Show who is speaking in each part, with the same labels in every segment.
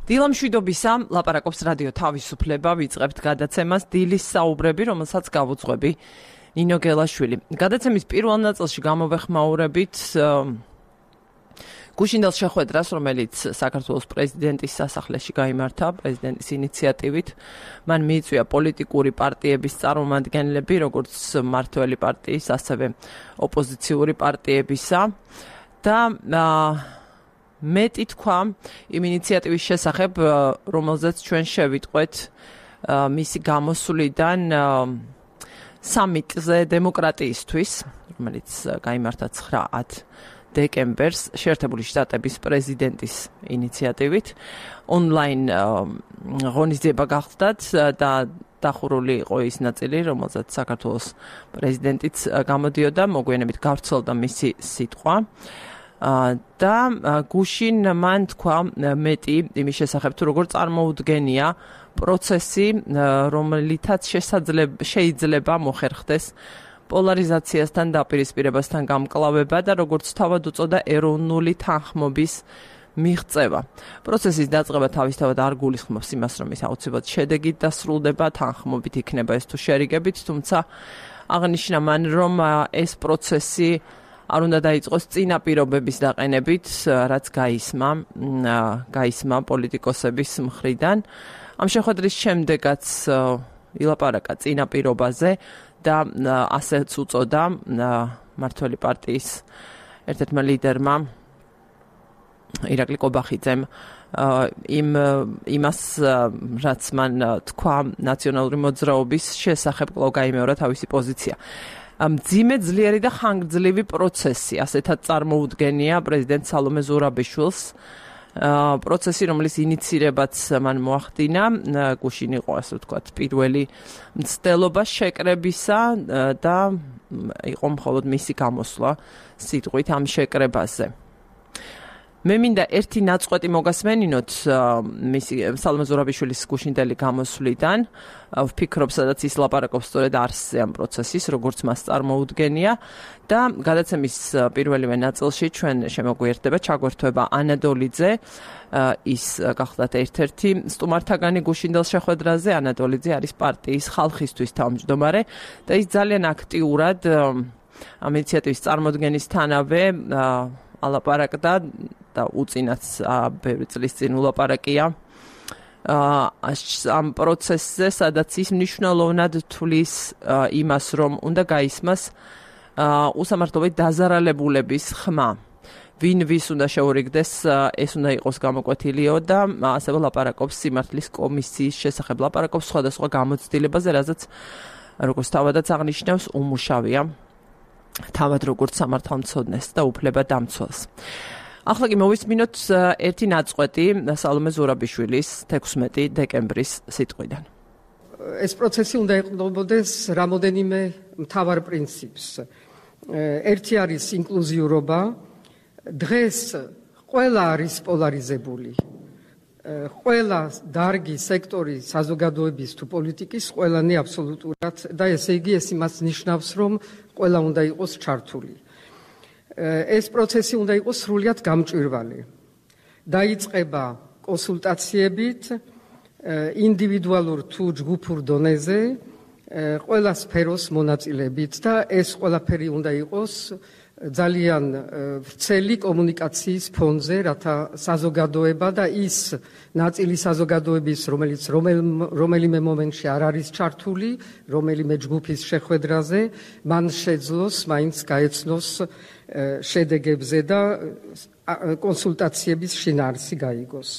Speaker 1: დილამშვიდობისა, ლაპარაკობს რადიო თავისუფლება, ვიწყებთ გადაცემას დილის საუბრები, რომელსაც გავუძღვები ნინო გელაშვილი. გადაცემის პირველ ნაწილში გამოვეხმაურებით გუშინდელ შეხვედრას, რომელიც საქართველოს პრეზიდენტის სასახლეში გაიმართა, პრეზიდენტის ინიციატივით. მან მიიწვია პოლიტიკური პარტიების წარმომადგენლები, როგორც მმართველი პარტიის, ასევე ოპოზიციური პარტიებისა და მეტი თქვა იმ ინიციატივის შესახებ, რომელზეც ჩვენ შევიტყვეთ მისი გამოსვლიდან სამიტზე დემოკრატიისთვის, რომელიც გაიმართა 9-10 დეკემბერს შეერთებული შტატების პრეზიდენტის ინიციატივით. ონლაინ ღონისძიება გახდათ და დახურული იყო ის ნაწილი, რომელზეც საქართველოს პრეზიდენტიც გამოდიოდა, მოგვიანებით გავრცელდა მისი სიტყვა. და გუშინ მან თქვა მეტი იმის შესახებ, თუ როგორ წარმოუდგენია პროცესი, რომელითაც შეიძლება მოხერხდეს პოლარიზაციასთან დაპირისპირებასთან გამკლავება და როგორც თავად უწოდა ეროვნული თანხმობის მიღწევა. პროცესის დაწყება თავისთავად არ გულისხმობს იმას, რომ ის აუცილებლად შედეგით დასრულდება, თანხმობით იქნება ეს თუ შერიგებით, თუმცა აღნიშნა მან, რომ ეს პროცესი არ უნდა დაიწყოს წინა პირობების დაყენებით, რაც გაისმა პოლიტიკოსების მხრიდან. ამ შეხვედრის შემდეგაც ილაპარაკა წინა პირობაზე და ასეც უწოდა მმართველი პარტიის ერთ-ერთმა ლიდერმა ირაკლი კობახიძემ იმას, რაც მან თქვა ნაციონალური მოძრაობის შესახებ, კვლავ გაიმეორა თავისი პოზიცია. მძიმე, ძლიერი და ხანგრძლივი პროცესი, ასეთად წარმოუდგენია პრეზიდენტ სალომე ზურაბიშვილს. პროცესი, რომლის ინიცირებაც მან მოახდინა, გუშინ იყო, ასე ვთქვათ, პირველი მცდელობა შეკრებისა და იყო მხოლოდ მისი გამოსვლა სიტყვით ამ შეკრებაზე. მე მინდა ერთი ნაწყვეტი მოგასმენინოთ მისი სალომე ზურაბიშვილის გუშინდელი გამოსვლიდან. ვფიქრობ, სადაც ის ლაპარაკობს სწორედ არსზე ამ პროცესის, როგორც მას წარმოუდგენია და გადაცემის პირველივე ნაწილში ჩვენ შემოგვიერთდება, ჩაგვერთვება ანა დოლიძე, ის გახლდათ ერთ-ერთი სტუმართაგანი გუშინდელ შეხვედრაზე. ანა დოლიძე არის პარტიის ხალხისთვის თავმჯდომარე და ის ძალიან აქტიურად ამ ინიციატივის წარმოდგენისთანავე ალაპარაკდა და უწინაც ბევრი წლის წინ ულაპარაკია ამ პროცესზე, სადაც ის მნიშვნელოვნად თვლის იმას, რომ უნდა გაისმას უსამართლობით დაზარალებულების ხმა. ვინ ვის უნდა შეურიგდეს, ეს უნდა იყოს გამოკვეთილიო და ასევე ლაპარაკობს სიმართლის კომისიის შესახებ, ლაპარაკობს სხვადასხვა გამოცდილებაზე, რაზეც როგორც თავადაც აღნიშნავს, უმუშავია თავად როგორც სამართალმცოდნეს და უფლებადამცველს. ახლა კი მოვისმინოთ ერთი ნაწყვეტი სალომე ზურაბიშვილის 16 დეკემბრის სიტყვიდან.
Speaker 2: ეს პროცესი უნდა ეყრდნობოდეს რამოდენიმე მთავარ პრინციპს. ერთი არის ინკლუზიურობა. დღეს ყველა არის პოლარიზებული. ყველა დარგი, სექტორი საზოგადოების თუ პოლიტიკის ყველანი აბსოლუტურად და ესე იგი ეს იმას ნიშნავს, რომ ყველა უნდა იყოს ჩართული. ეს პროცესი უნდა იყოს სრულიად გამჭვირვალე. დაიწყება კონსულტაციებით, ინდივიდუალურ თუ ჯგუფურ დონეზე, ყველა სფეროს მონაწილებით და ეს ყველაფერი უნდა იყოს ძალიან ვრცელი კომუნიკაციის ფონზე, რათა საზოგადოება და ის ნაწილი საზოგადოების, რომელიც რომელიმე მომენტში არ არის ჩართული, რომელიმე ჯგუფის შეხვედრაზე, მან შეძლოს მაინც გაეცნოს შედეგებზე და კონსულტაციების შინაარსი გაიგოს.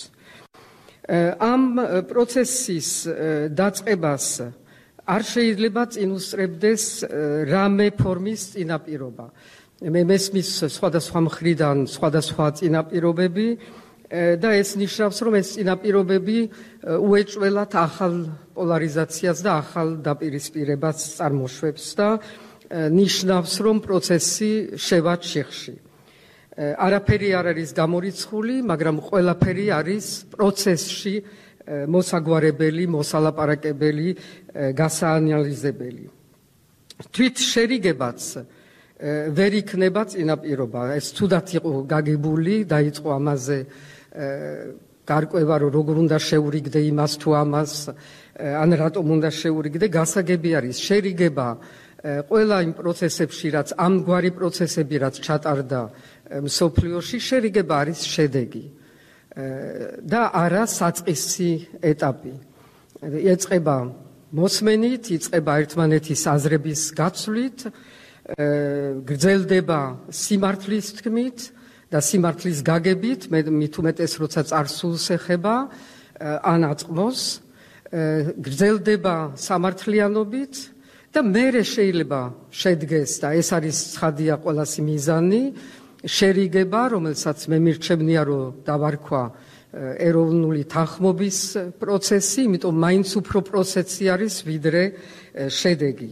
Speaker 2: ამ პროცესის დაწყებას არ შეიძლება წინ უსწრებდეს რამე ფორმის წინაპირობა. მე მესმის სხვადასხვა მხრიდან სხვადასხვა წინაპირობები და ეს ნიშნავს, რომ ეს წინაპირობები უეჭველად ახალ პოლარიზაციას და ახალ დაპირისპირებას წარმოშვებს და ნიშნავს, რომ პროცესი შევაჩიხში. არაფერი არ არის გამორიცხული, მაგრამ ყველაფერი არის პროცესში მოსაგვარებელი, მოსალაპარაკებელი, გასაანალიზებელი. თვით შერიგებაც ვერ იქნება წინაპირობა. ეს თუდად იყო გაგებული, დაიწყო ამაზე გარკვევა რომ როგორ უნდა შეურიგდე იმას თუ ამას ან რატომ უნდა შეურიგდე, გასაგები არის შერიგება ყველა იმ პროცესებში, რაც ამგვარი პროცესები რაც ჩატარდა მსოფლიოში, შერიგება არის შედეგი და არა საწყისი ეტაპი. იწყება მოსმენით, იწყება ერთმანეთის აზრების გაცვლით, გრძელდება სიმართლის თქმით და სიმართლის გაგებით, მით უმეტეს როცა წარსულს ეხება ან აწყმოს, გრძელდება სამართლიანობით და მერე შეიძლება შედგეს და ეს არის ცხადია ყველასი მიზანი, შერიგება, რომელსაც მე მირჩევნია რომ დავარქვა ეროვნული თანხმობის პროცესი, იმიტომ მაინც უფრო პროცესი არის ვიდრე შედეგი.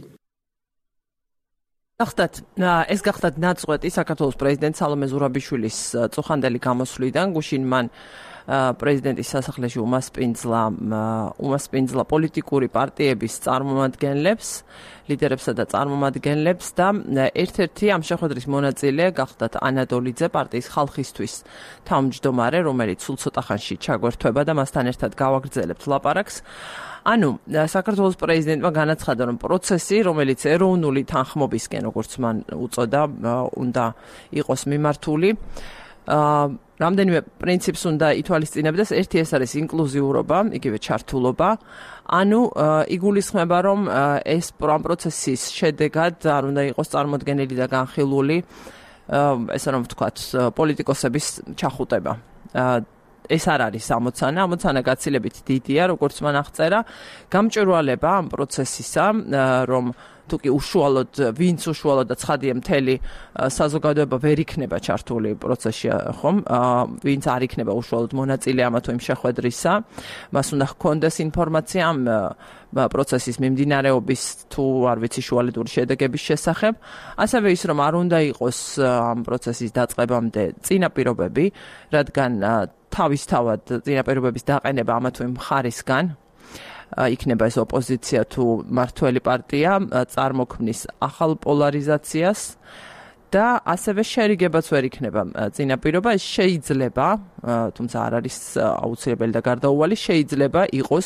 Speaker 1: ეს გახდათ ნაწყვეტი საქართველოს პრეზიდენტ სალომე ზურაბიშვილის წუხანდელი გამოსვლიდან. გუშინ მან პრეზიდენტის სასახლეში უმასპინძლა პოლიტიკური პარტიების წარმომადგენლებს, ლიდერებსა და წარმომადგენლებს და ერთ-ერთი ამ შეხვედრის მონაწილე გახდათ ანა დოლიძე, პარტიის ხალხისთვის თავმჯდომარე, რომელიც სულ ცოტა ხანში ჩაგვერთვება და მასთან ერთად გავაგრძელებთ ლაპარაკს. ანუ საქართველოს პრეზიდენტმა განაცხადა, რომ პროცესი, რომელიც ეროვნული თანხმობისკენ, როგორც მან უწოდა, უნდა იყოს მიმართული. რამდენიმე პრინციპს უნდა ითვალისწინებდეს. ერთი ეს არის ინკლუზიურობა, იგივე ჩართულობა. ანუ იგულისხმება, რომ ეს ამ პროცესის შედეგად არ უნდა იყოს წარმოდგენილი და განხილული, ესე რომ ვთქვათ, პოლიტიკოსების ჩახუტება. ეს არ არის ამოცანა. ამოცანა გაცილებით დიდია, როგორც მან აღწერა. გამჭვირვალება ამ პროცესისა, რომ თუკი უშუალოდ, ვინც უშუალოდ და ცხადია მთელი საზოგადოება ვერ იქნება ჩართული პროცესში, ხომ? ვინც არ იქნება უშუალოდ მონაწილე ამა თუ იმ შეხვედრისა, მას უნდა ჰქონდეს ინფორმაცია ამ პროცესის მიმდინარეობის თუ არ ვიცი შუალედური შედეგების შესახებ. ასევე ის, რომ არ უნდა იყოს ამ პროცესის დაწყებამდე წინაპირობები, რადგან თავისთავად წინაპირობების დაყენება ამა თუ იმ მხარისგან იქნება ეს ოპოზიცია თუ მართველი პარტია, წარმოქმნის ახალ პოლარიზაციას და ასევე შერიგებაც ვერ იქნება წინაპირობა. ეს შეიძლება, თუმცა არ არის აუცილებელი და გარდაუვალი, შეიძლება იყოს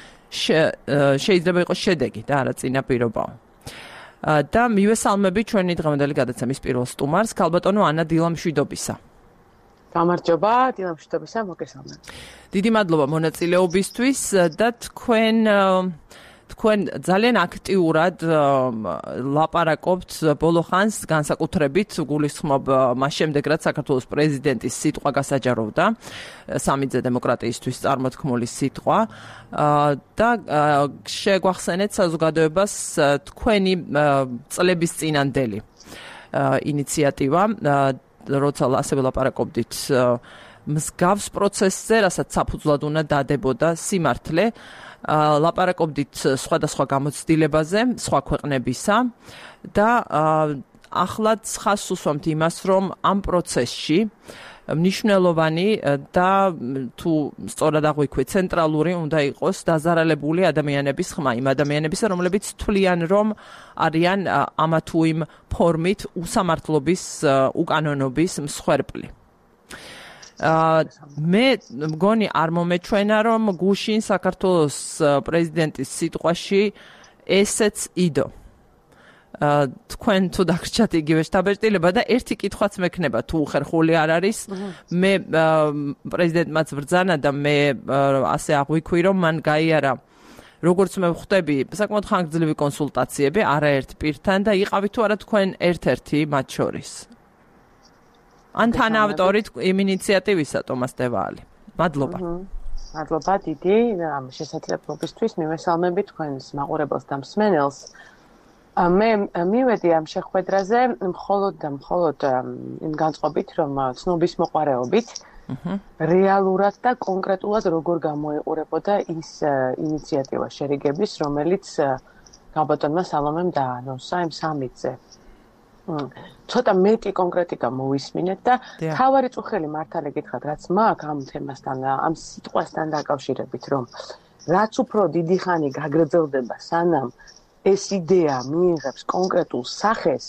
Speaker 1: შედეგი და არა წინაპირობა. და მივესალმები ჩვენი დღევანდელი გადაცემის პირველ სტუმარს, ქალბატონო ანა დილამშვიდობისა.
Speaker 3: გამარჯობა, დილამშვიდობისა, მოგესალმებით.
Speaker 1: დიდი მადლობა მონაწილეობისთვის და თქვენ ძალიან აქტიურად ლაპარაკობთ ბოლო ხანს, განსაკუთრებით გულისხმობ მას შემდეგ, რაც საქართველოს პრეზიდენტის სიტყვა გასაჯაროვდა, სამიძე დემოკრატიისთვის წარმოთქმული სიტყვა და შეგვახსენეთ საზოგადოებას თქვენი წლების წინანდელი ინიციატივა, როცა ასევე ლაპარაკობდით მსგავს პროცესზე, რასაც საფუძვლად უნდა დადებოდა სიმართლე, ლაპარაკობდით სხვადასხვა გამოცდილებაზე, სხვა ქვეყნებისა და ახლა ხაზს უსვამთ იმას, რომ ამ პროცესში მნიშვნელოვანი და თუ სწორად აღვიქვი, ცენტრალური უნდა იყოს დაზარალებული ადამიანების ხმა, იმ ადამიანებისა, რომლებიც თვლიან, რომ არიან ამა თუ იმ ფორმით უსამართლობის, უკანონობის მსხვერპლი. მე მგონი არ მომეჩვენა, რომ გუშინ საქართველოს პრეზიდენტის სიტყვაში ესეც იდო. თქვენ თუ დაგრჩათ იგივე შთაბეჭდილება და ერთი კითხვაც მექნება, თუ ხერხული არ არის, მე პრეზიდენტმაც ბრძანა და მე ასე აღვიქვი, რომ მან გაიარა, როგორც მე ვხვდები, საკმაოდ ხანგრძლივი კონსულტაციები არაერთ პირთან და იყავით თუ არა თქვენ ერთ-ერთი მათ შორის. ან თანაავტორი იმ ინიციატივისა ტომას დევალი. მადლობა.
Speaker 3: მადლობა დიდი ამ შესაძლებლობისთვის, მივესალმები თქვენს მაყურებელს და მსმენელს. მე მივედი ამ შეხვედრაზე მხოლოდ იმ განწყობით, რომ ცნობის მოყარეობით რეალურად და კონკრეტულად როგორ გამოიყურებოდა ის ინიციატივა შერიგების, რომელიც ქალბატონმა სალომემ დაანონსა იმ სამიტზე. ცოტა მეტი კონკრეტიკა მოვისმინეთ და თავარი წუხელი მართალი გითხრათ, რაც მაქვს ამ თემასთან, ამ სიტყვასთან დაკავშირებით, რომ რაც უფრო დიდი ხანი გაგრძელდება, სანამ ეს იდეა მიიღებს კონკრეტულ სახეს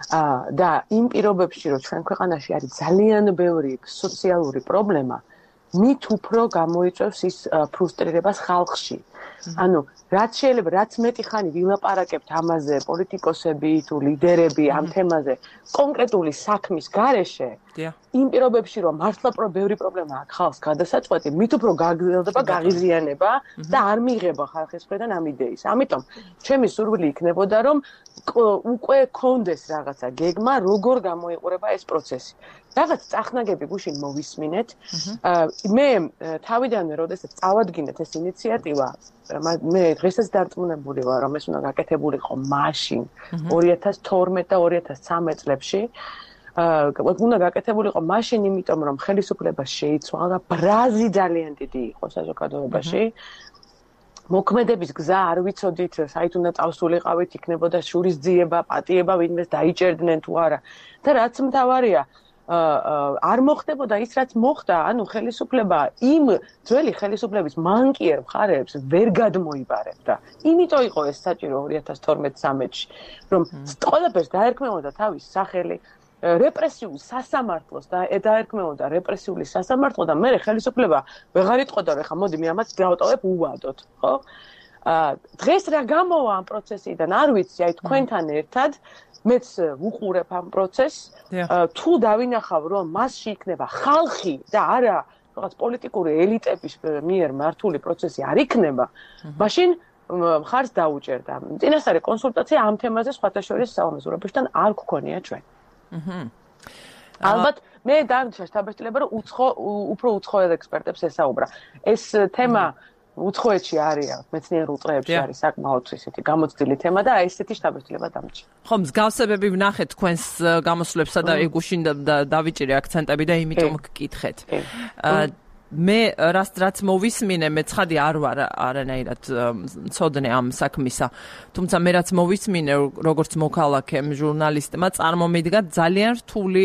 Speaker 3: და იმ პირობებში, რომ ჩვენ ქვეყანაში არის ძალიან ბევრი სოციალური პრობლემა, მით უფრო გამოიწვევს ის ფრუსტრირებას ხალხში. ანუ რაც შეიძლება რაც მეტი ხანი ვილაპარაკებთ ამაზე პოლიტიკოსები თუ ლიდერები ამ თემაზე კონკრეტული საქმის გარეშე იმ პირობებში რომ მართლა ბევრი პრობლემა აქვს ხალხს გადასაწყვეტი მით უფრო გაგრძელდება გაღიზიანება და არ მიიღება ხალხის მხრიდან ამ იდეის. ამიტომ ჩემი სურვილი იქნებოდა რომ უკვე კონდეს რაღაცა გეგმა როგორ გამოიყურება ეს პროცესი. რაღაც წახნაგები გუშინ მოვისმინეთ. მე თავიდანვე როდესაც წავადგინეთ ეს ინიციატივა მე დღესაც დარწმუნებული ვარ რომ ეს უნდა გაკეთებულიყო მაშინ 2012 და 2013 წლებში უნდა გაკეთებულიყო მაშინ იმიტომ რომ ხელისუფლება შეიცვალა ბრაზი ძალიან დიდი იყო საზოგადოებაში მოქმედების გზა არ ვიცოდით საით უნდა წავსულიყავით იქნებოდა შურისძიება პატიება ვინმეს დაიჭერდნენ თუ არა და რაც მთავარია არ მოხდებოდა ის რაც მოხდა, ანუ ხელისუფლება იმ ძველი ხელისუფლების მანკიერ მხარეებს ვერ გადმოიბარებდა. იმიტომ იყო ეს საჭირო 2012-13-ში, რომ ყველაფერს დაერქმეოდა თავის სახელი, რეპრესიულ სასამართლოს და დაერქმეოდა რეპრესიული სასამართლო და მე ხელისუფლება ვეღარ იტყოდა რომ ხა მოდი მე ამას დავტოვებ უვადოთ, ხო? დღეს რა გამოვა ამ პროცესიდან არ ვიცი, აი თქვენთან ერთად მეც ვუყურებ ამ პროცესს თუ დავინახავ რომ მასში იქნება ხალხი და არა რაღაც პოლიტიკური ელიტების მიერ მართული პროცესი არ იქნება მაშინ მხარს დაუჭერდა წინასწარი კონსულტაცია ამ თემაზე სხვათა შორის საუმეზურებაშთან არ გქონია ჩვენ ალბათ მე დამჩა შტაბ-ბეჭდილება რომ უფრო უცხოელ ექსპერტებს ესაუბრა ეს თემა უცხოეთში არის მეცნიერულ წრეებში არის საკმაოდ ისეთი გამოცდილი თემა და აი ესეთი შტაბ-ბეჭდილება დამჭი. ხო, მსგავსებები ვნახეთ თქვენს გამოსვლებსა და ეგუშინ დავიჭირე აქცენტები და იმიტომ გკითხეთ. მე რაც მოვისმინე, მე ცხადი არ ვარ არანაირად მცოდნე ამ საქმისა. თუმცა მე რაც მოვისმინე, როგორც მოქალაქემ, ჟურნალისტმა, წარმომიდგა ძალიან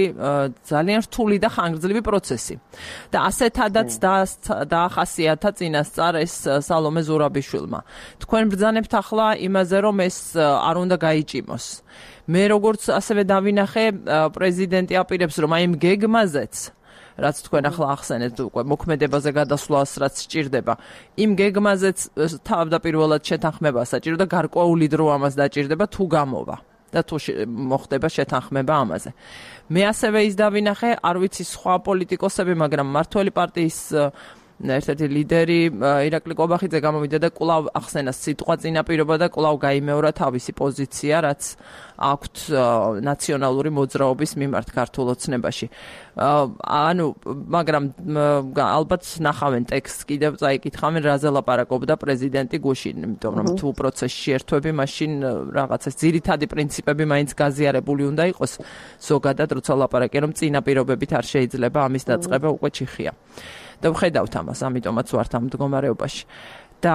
Speaker 3: რთული და ხანგრძლივი პროცესი. და ასეთადაც დაახასიათა წინასწარ ეს სალომე ზურაბიშვილმა. თქვენ ბრძანებთ ახლა იმაზე, რომ ეს არ უნდა გაიჭიმოს. მე როგორც ასევე დავინახე, პრეზიდენტი აპირებს, რომ აი იმ გეგმაზეც რაც თქვენ ახლა ახსენეთ უკვე მოქმედებაზე გადასვლას რაც სჭირდება იმ გეგმაზეც თავდაპირველად შეთანხმება საჭირო და გარკვეული დრო ამას დაჭირდება თუ გამოვა და თუ მოხდება შეთანხმება ამაზე მე ასევე ის დავინახე არ ვიცი სხვა პოლიტიკოსები მაგრამ მმართველი პარტიის ერთ-ერთი ლიდერი ირაკლი კობახიძე გამოვიდა და კვლავ ახსენა სიტყვა წინაპირობა და კვლავ გაიმეორა თავისი პოზიცია რაც აქვთ ნაციონალური მოძრაობის მიმართ ქართულ ოცნებაში. ანუ მაგრამ ალბათ ნახავენ ტექსტს კიდევ წაიკითხავენ რაზე ლაპარაკობდა პრეზიდენტი გუშინ, იმიტომ რომ თუ პროცესში ერთვები, მაშინ რაღაცა ძირითადი პრინციპები მაინც გაზიარებული უნდა იყოს ზოგადად, როცა ლაპარაკია რომ წინაპირობებით არ შეიძლება ამის დაწყება უკვე ჩიხია. და ვხედავთ ამას, ამიტომაც ვართ ამ მდგომარეობაში. და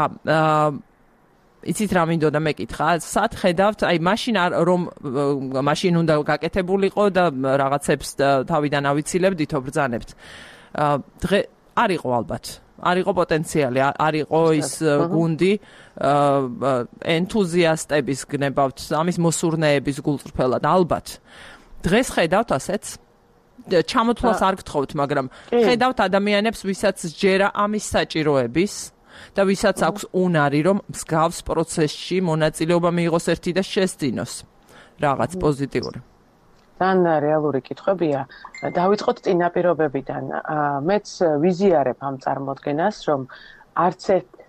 Speaker 3: იცით რა მინდოდა მეკითხა, სად ხედავთ, აი მაშინ რომ მაშინ უნდა გაკეთებულიყო და რაღაცებს თავიდან ავიცილებდითო ბრძანებთ. დღე არ იყო ალბათ. არ იყო პოტენციალი, არ იყო ის გუნდი ენთუზიასტების გნებავთ, ამის მოსურნეების გულწრფელად ალბათ. დღეს ხედავთ ასეც ჩამოთვლას არ გთხოვთ, მაგრამ ხედავთ ადამიანებს, ვისაც ჯერა ამის საჭიროების და ვისაც აქვს უნარი, რომ მსგავს პროცესში მონაწილეობა მიიღოს ერთი და შესძინოს რაღაც პოზიტიური. თან რეალური კითხვებია. დავიწყოთ წინაპირობებიდან. მეც ვიზიარებ ამ წარმოდგენას, რომ არც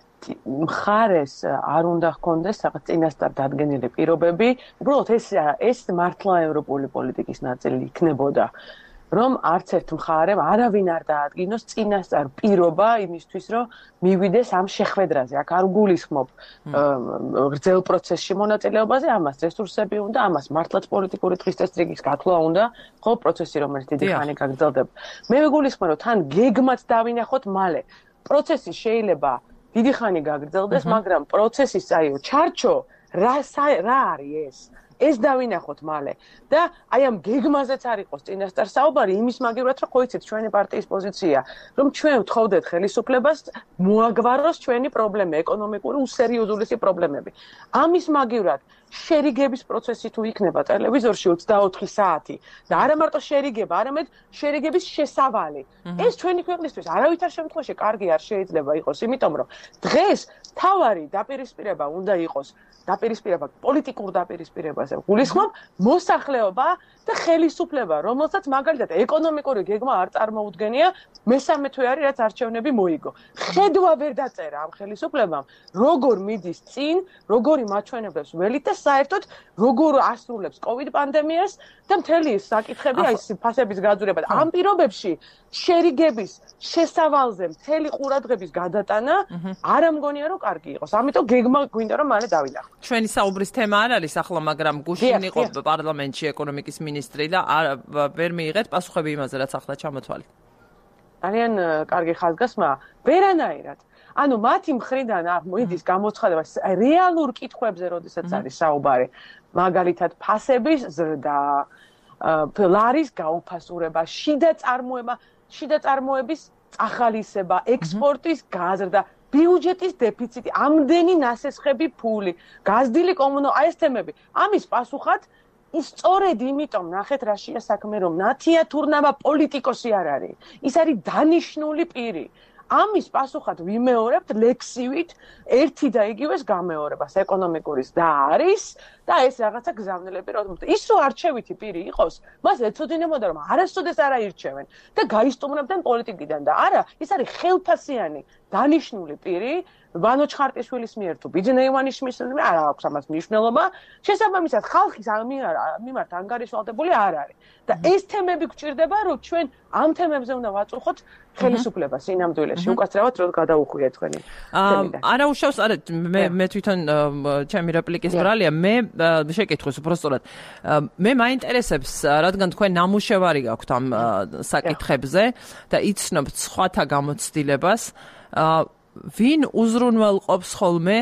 Speaker 3: მხარეს არ უნდა ჰქონდეს რაღაც წინასწარ დადგენილი პირობები. უბრალოდ ეს მართლა ევროპული პოლიტიკის ნაწილი იქნებოდა. რომ არც ერთ მხარემ არავინ არ დაადგინოს წინასწარ პირობა იმისთვის, რომ მივიდეს ამ შეხვედრაზე. აქ არ გულისხმობ გრძელ პროცესში მონაწილეობაზე, ამას რესურსები უნდა, ამას მართლაც პოლიტიკური დღის წესრიგის გათვლა უნდა, ხო, პროცესი რომელიც დიდი ხანი გაგრძელდება. მე ვიგულისხმობ, რომ თან გეგმაც დავინახოთ მალე. პროცესი შეიძლება დიდი ხანი გაგრძელდეს, მაგრამ პროცესის აიო ჩარჩო რა არის ეს? ეს დავინახოთ მალე და აი ამ გეგმაზეც არ იყოს წინასწარ საუბარი იმის მაგივრად რომ ხო იცით ჩვენი პარტიის პოზიცია რომ ჩვენ ვთხოვდეთ ხელისუფლებას მოაგვაროს ჩვენი პრობლემა ეკონომიკური უსერიოზულესი პრობლემები ამის მაგივრად შერიგების პროცესი თუ იქნება ტელევიზორში 24 საათი და არა მარტო შერიგება, არამედ შერიგების შესავალი. ეს ჩვენი ქვეყნისთვის არავითარ შემთხვევაში კარგი არ შეიძლება იყოს, იმიტომ რომ დღეს თავარი დაპირისპირება უნდა იყოს დაპირისპირება პოლიტიკურ დაპირისპირებაზე გულისხმობ მოსახლეობა და ხელისუფლება, რომელსაც მაგალითად ეკონომიკური გეგმა არ წარმოუდგენია, მესამე თვე არის რაც არჩევნები მოიგო. ხედვა ვერ დაწერა ამ ხელისუფლებამ, როგორ მიდის წინ, როგორი მაჩვენებლებს ველით და საერთოდ როგორ ასრულებს COVID პანდემიას და მთელი ეს საკითხები, აი ეს ფასების გაძვირება. ამ პირობებში შერიგების შესავალზე მთელი ყურადღების გადატანა არ ამგონია რომ კარგი იყოს. ამიტომ გეგმა გვინდა რომ მალე დავილახოთ.
Speaker 1: ჩვენი საუბრის თემა არ არის ახლა, მაგრამ გუშინ იყო პარლამენტში ეკონომიკის მინისტრი და ვერ მიიღეთ პასუხები იმაზე, რაც ახლა ჩამოთვალეთ.
Speaker 3: ძალიან კარგი ხაზგასმა, ვერანაირად. ანუ მათი მხრიდან მოიდის გამოცხადება რეალურ კითხვებზე, როდესაც არის საუბარი. მაგალითად, ფასების ზრდა, ლარის გაუფასურება, შიდა წარმოების წახალისება, ექსპორტის გაზრდა, ბიუჯეტის დეფიციტი, ამდენი ნასესხები ფული, გაზრდილი აი ეს თემები. ამის პასუხად სწორედ იმიტომ ნახეთ რაშია საქმე, რომ ნათია თურნავა პოლიტიკოსი არ არის. ის არის დანიშნული პირი. ამის პასუხად ვიმეორებთ ლექსივით ერთი და იგივეს გამეორებას ეკონომიკურის და არის და ეს რაღაცა გზავნილები რომ ის რო არჩევითი პირი იყოს, მას ეცოდინებოდა რომ არასოდეს არ აირჩევენ და გაისტუმრებდნენ პოლიტიკიდან და არა, ის არის ხელფასიანი დანიშნული პირი, ვანო ჩხარტიშვილის მიერ თუ ბიძინა ივანიშვილის მიერ არ აქვს ამას მნიშვნელობა, შესაბამისად ხალხის მიმართ ანგარიშვალდებული არ არის. და ეს თემები გვჭირდება, რომ ჩვენ ამ თემებზე უნდა ვაწუხოთ ხელისუფლებას სინამდვილეში, უკაცრავად რომ გადაუხვიეთ თქვენი თემიდან.
Speaker 1: არა უშავს, არა მე თვითონ ჩემი რეპლიკის ბრალია, მე შეკითხვის უბრალოდ. მე მაინტერესებს, რადგან თქვენ ნამუშევარი გაქვთ ამ საკითხებზე და იცნობთ სხვათა გამოცდილებას, ვინ უზრუნველყოფს ხოლმე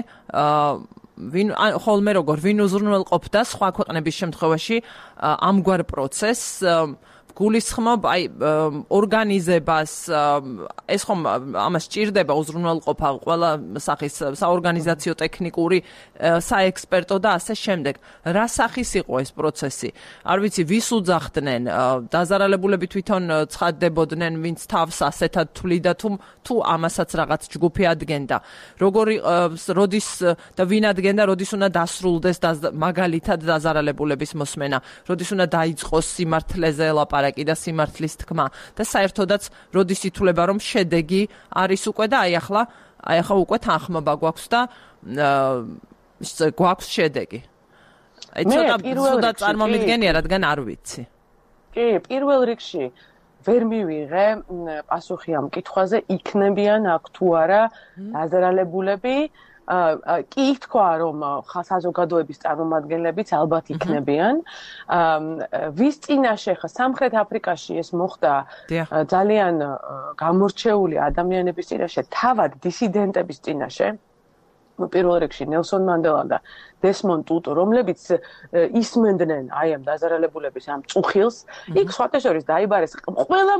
Speaker 1: ვინ უზრუნველყოფდა სხვა ქვეყნების შემთხვევაში ამგვარ პროცესს გულისხმობ აი ორგანიზებას ეს ხომ ამას ჭირდება უზრუნველყოფა ყველა სახის საორგანიზაციო ტექნიკური საექსპერტო და ასე შემდეგ რა სახის იყო ეს პროცესი არ ვიცი ვის უძახდნენ დაზარალებულები თვითონ ცხადდებოდნენ ვინც თავს ასეთად თვლიდა თუ ამასაც რაღაც ჯგუფი ადგენდა როგორი როდის და ვინ ადგენდა როდის უნდა დასრულდეს მაგალითად დაზარალებულების მოსმენა როდის უნდა დაიწყოს სიმართლეზე ლაპარაკი და სიმართლის თქმა და საერთოდაც როდის ითვლება რომ შედეგი არის უკვე და აი ახლა უკვე თანხმობა გვაქვს და გვაქვს შედეგი. აი ცოტა წარმომიდგენია რადგან არ ვიცი.
Speaker 3: კი, პირველ რიგში ვერ მივიღე პასუხი ამ კითხვაზე იქნებიან აქ თუ არა დაზარალებულები კი თქვა რომ საზოგადოების წარმომადგენლებიც ალბათ იქნებიან ვის წინაშე ხა სამხრეთ აფრიკაში ეს მოხდა ძალიან გამორჩეული ადამიანების წინაშე თავად დისიდენტების წინაშე პირველ რიგში ნელსონ მანდელა და დესმონდ ტუტუ რომლებიც ისმენდნენ აი ამ დაზარალებულების ამ წუხილს იქ სხვათა შორის დაიბარეს ყველა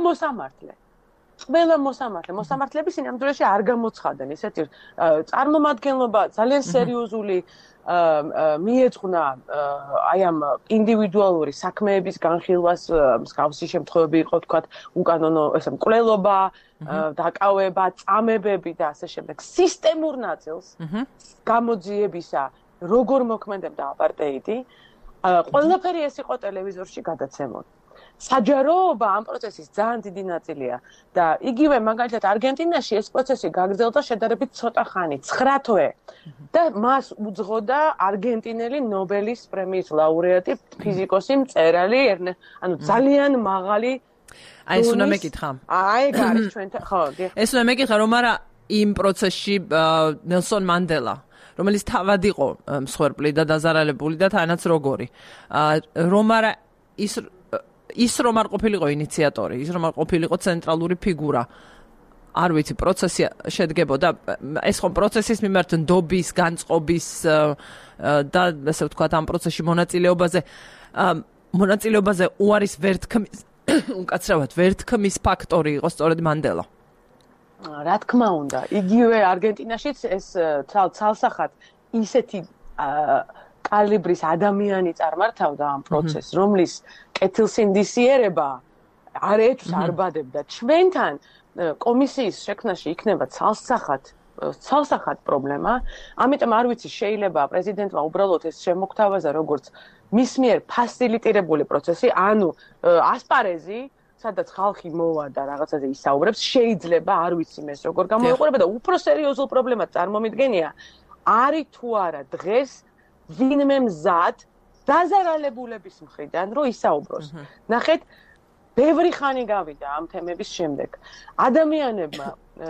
Speaker 3: მოსამართლეები სინამდვილეში არ გამოცხადნენ ისეთი წარმომადგენლობა ძალიან სერიოზული მიეძღვნა აი ამ ინდივიდუალური საქმეების განხილვას მსგავსი შემთხვევები იყო თქვათ უკანონო ესე მკვლელობა დაკავება წამებები და ასე შემდეგ სისტემურ ნაწილს გამოძიებისა როგორ მოქმედებდა აპარტეიდი ყველაფერი ეს იყო ტელევიზორში გადაცემული საჯაროობა ამ პროცესის ძალიან დიდი ნაწილია და იგივე მაგალითად არგენტინაში ეს პროცესი გაგრძელდა შედარებით ცოტა ხანი 9 თვე და მას უძღოდა არგენტინელი ნობელის პრემიის ლაურეატი ფიზიკოსი მწერალი ანუ ძალიან მაღალი
Speaker 1: აი ეს უნდა მეკითხა
Speaker 3: აი ეგ არის ჩვენთან ხო
Speaker 1: ეს უნდა მეკითხა რომ არა იმ პროცესში ნელსონ მანდელა რომელიც თავად იყო მსხვერპლი და დაზარალებული და თანაც როგორი რომ არა ის რომ არ ყოფილიყო ინიციატორი, ის რომ არ ყოფილიყო ცენტრალური ფიგურა. არ ვიცი, პროცესი შედგებოდა ეს ხომ პროცესის მიმართ ნდობის, განწყობის და ასე ვთქვათ, ამ პროცესში მონაწილეობაზე უარის ვერთქმის უკაცრავად ვერთქმის ფაქტორი იყო სწორედ მანდელა.
Speaker 3: რა თქმა უნდა, იგივე არგენტინაშიც ეს ცალსახად ისეთი კალიბრის ადამიანი წარმართავდა ამ პროცესს, რომლის კეთილსინდისიერება არ ებადებდა ჩვენთან კომისიის შექმნაში იქნება ცალსახად პრობლემა, ამიტომ არ ვიცი შეიძლება პრეზიდენტმა უბრალოდ ეს შემოგთავაზა როგორც მის მიერ ფასილიტირებული პროცესი, ანუ ასპარეზი, სადაც ხალხი მოვა და რაღაცაზე ისაუბრებს, შეიძლება არ ვიცი ეს როგორ გამოიყურება და უფრო სერიოზულ პრობლემად წარმომიდგენია, არის თუ არა დღეს ვინმე მზად დაზარალებულების მხრიდან რომ ისაუბროს. ნახეთ, ბევრი ხანი გავიდა ამ თემების შემდეგ. ადამიანებმა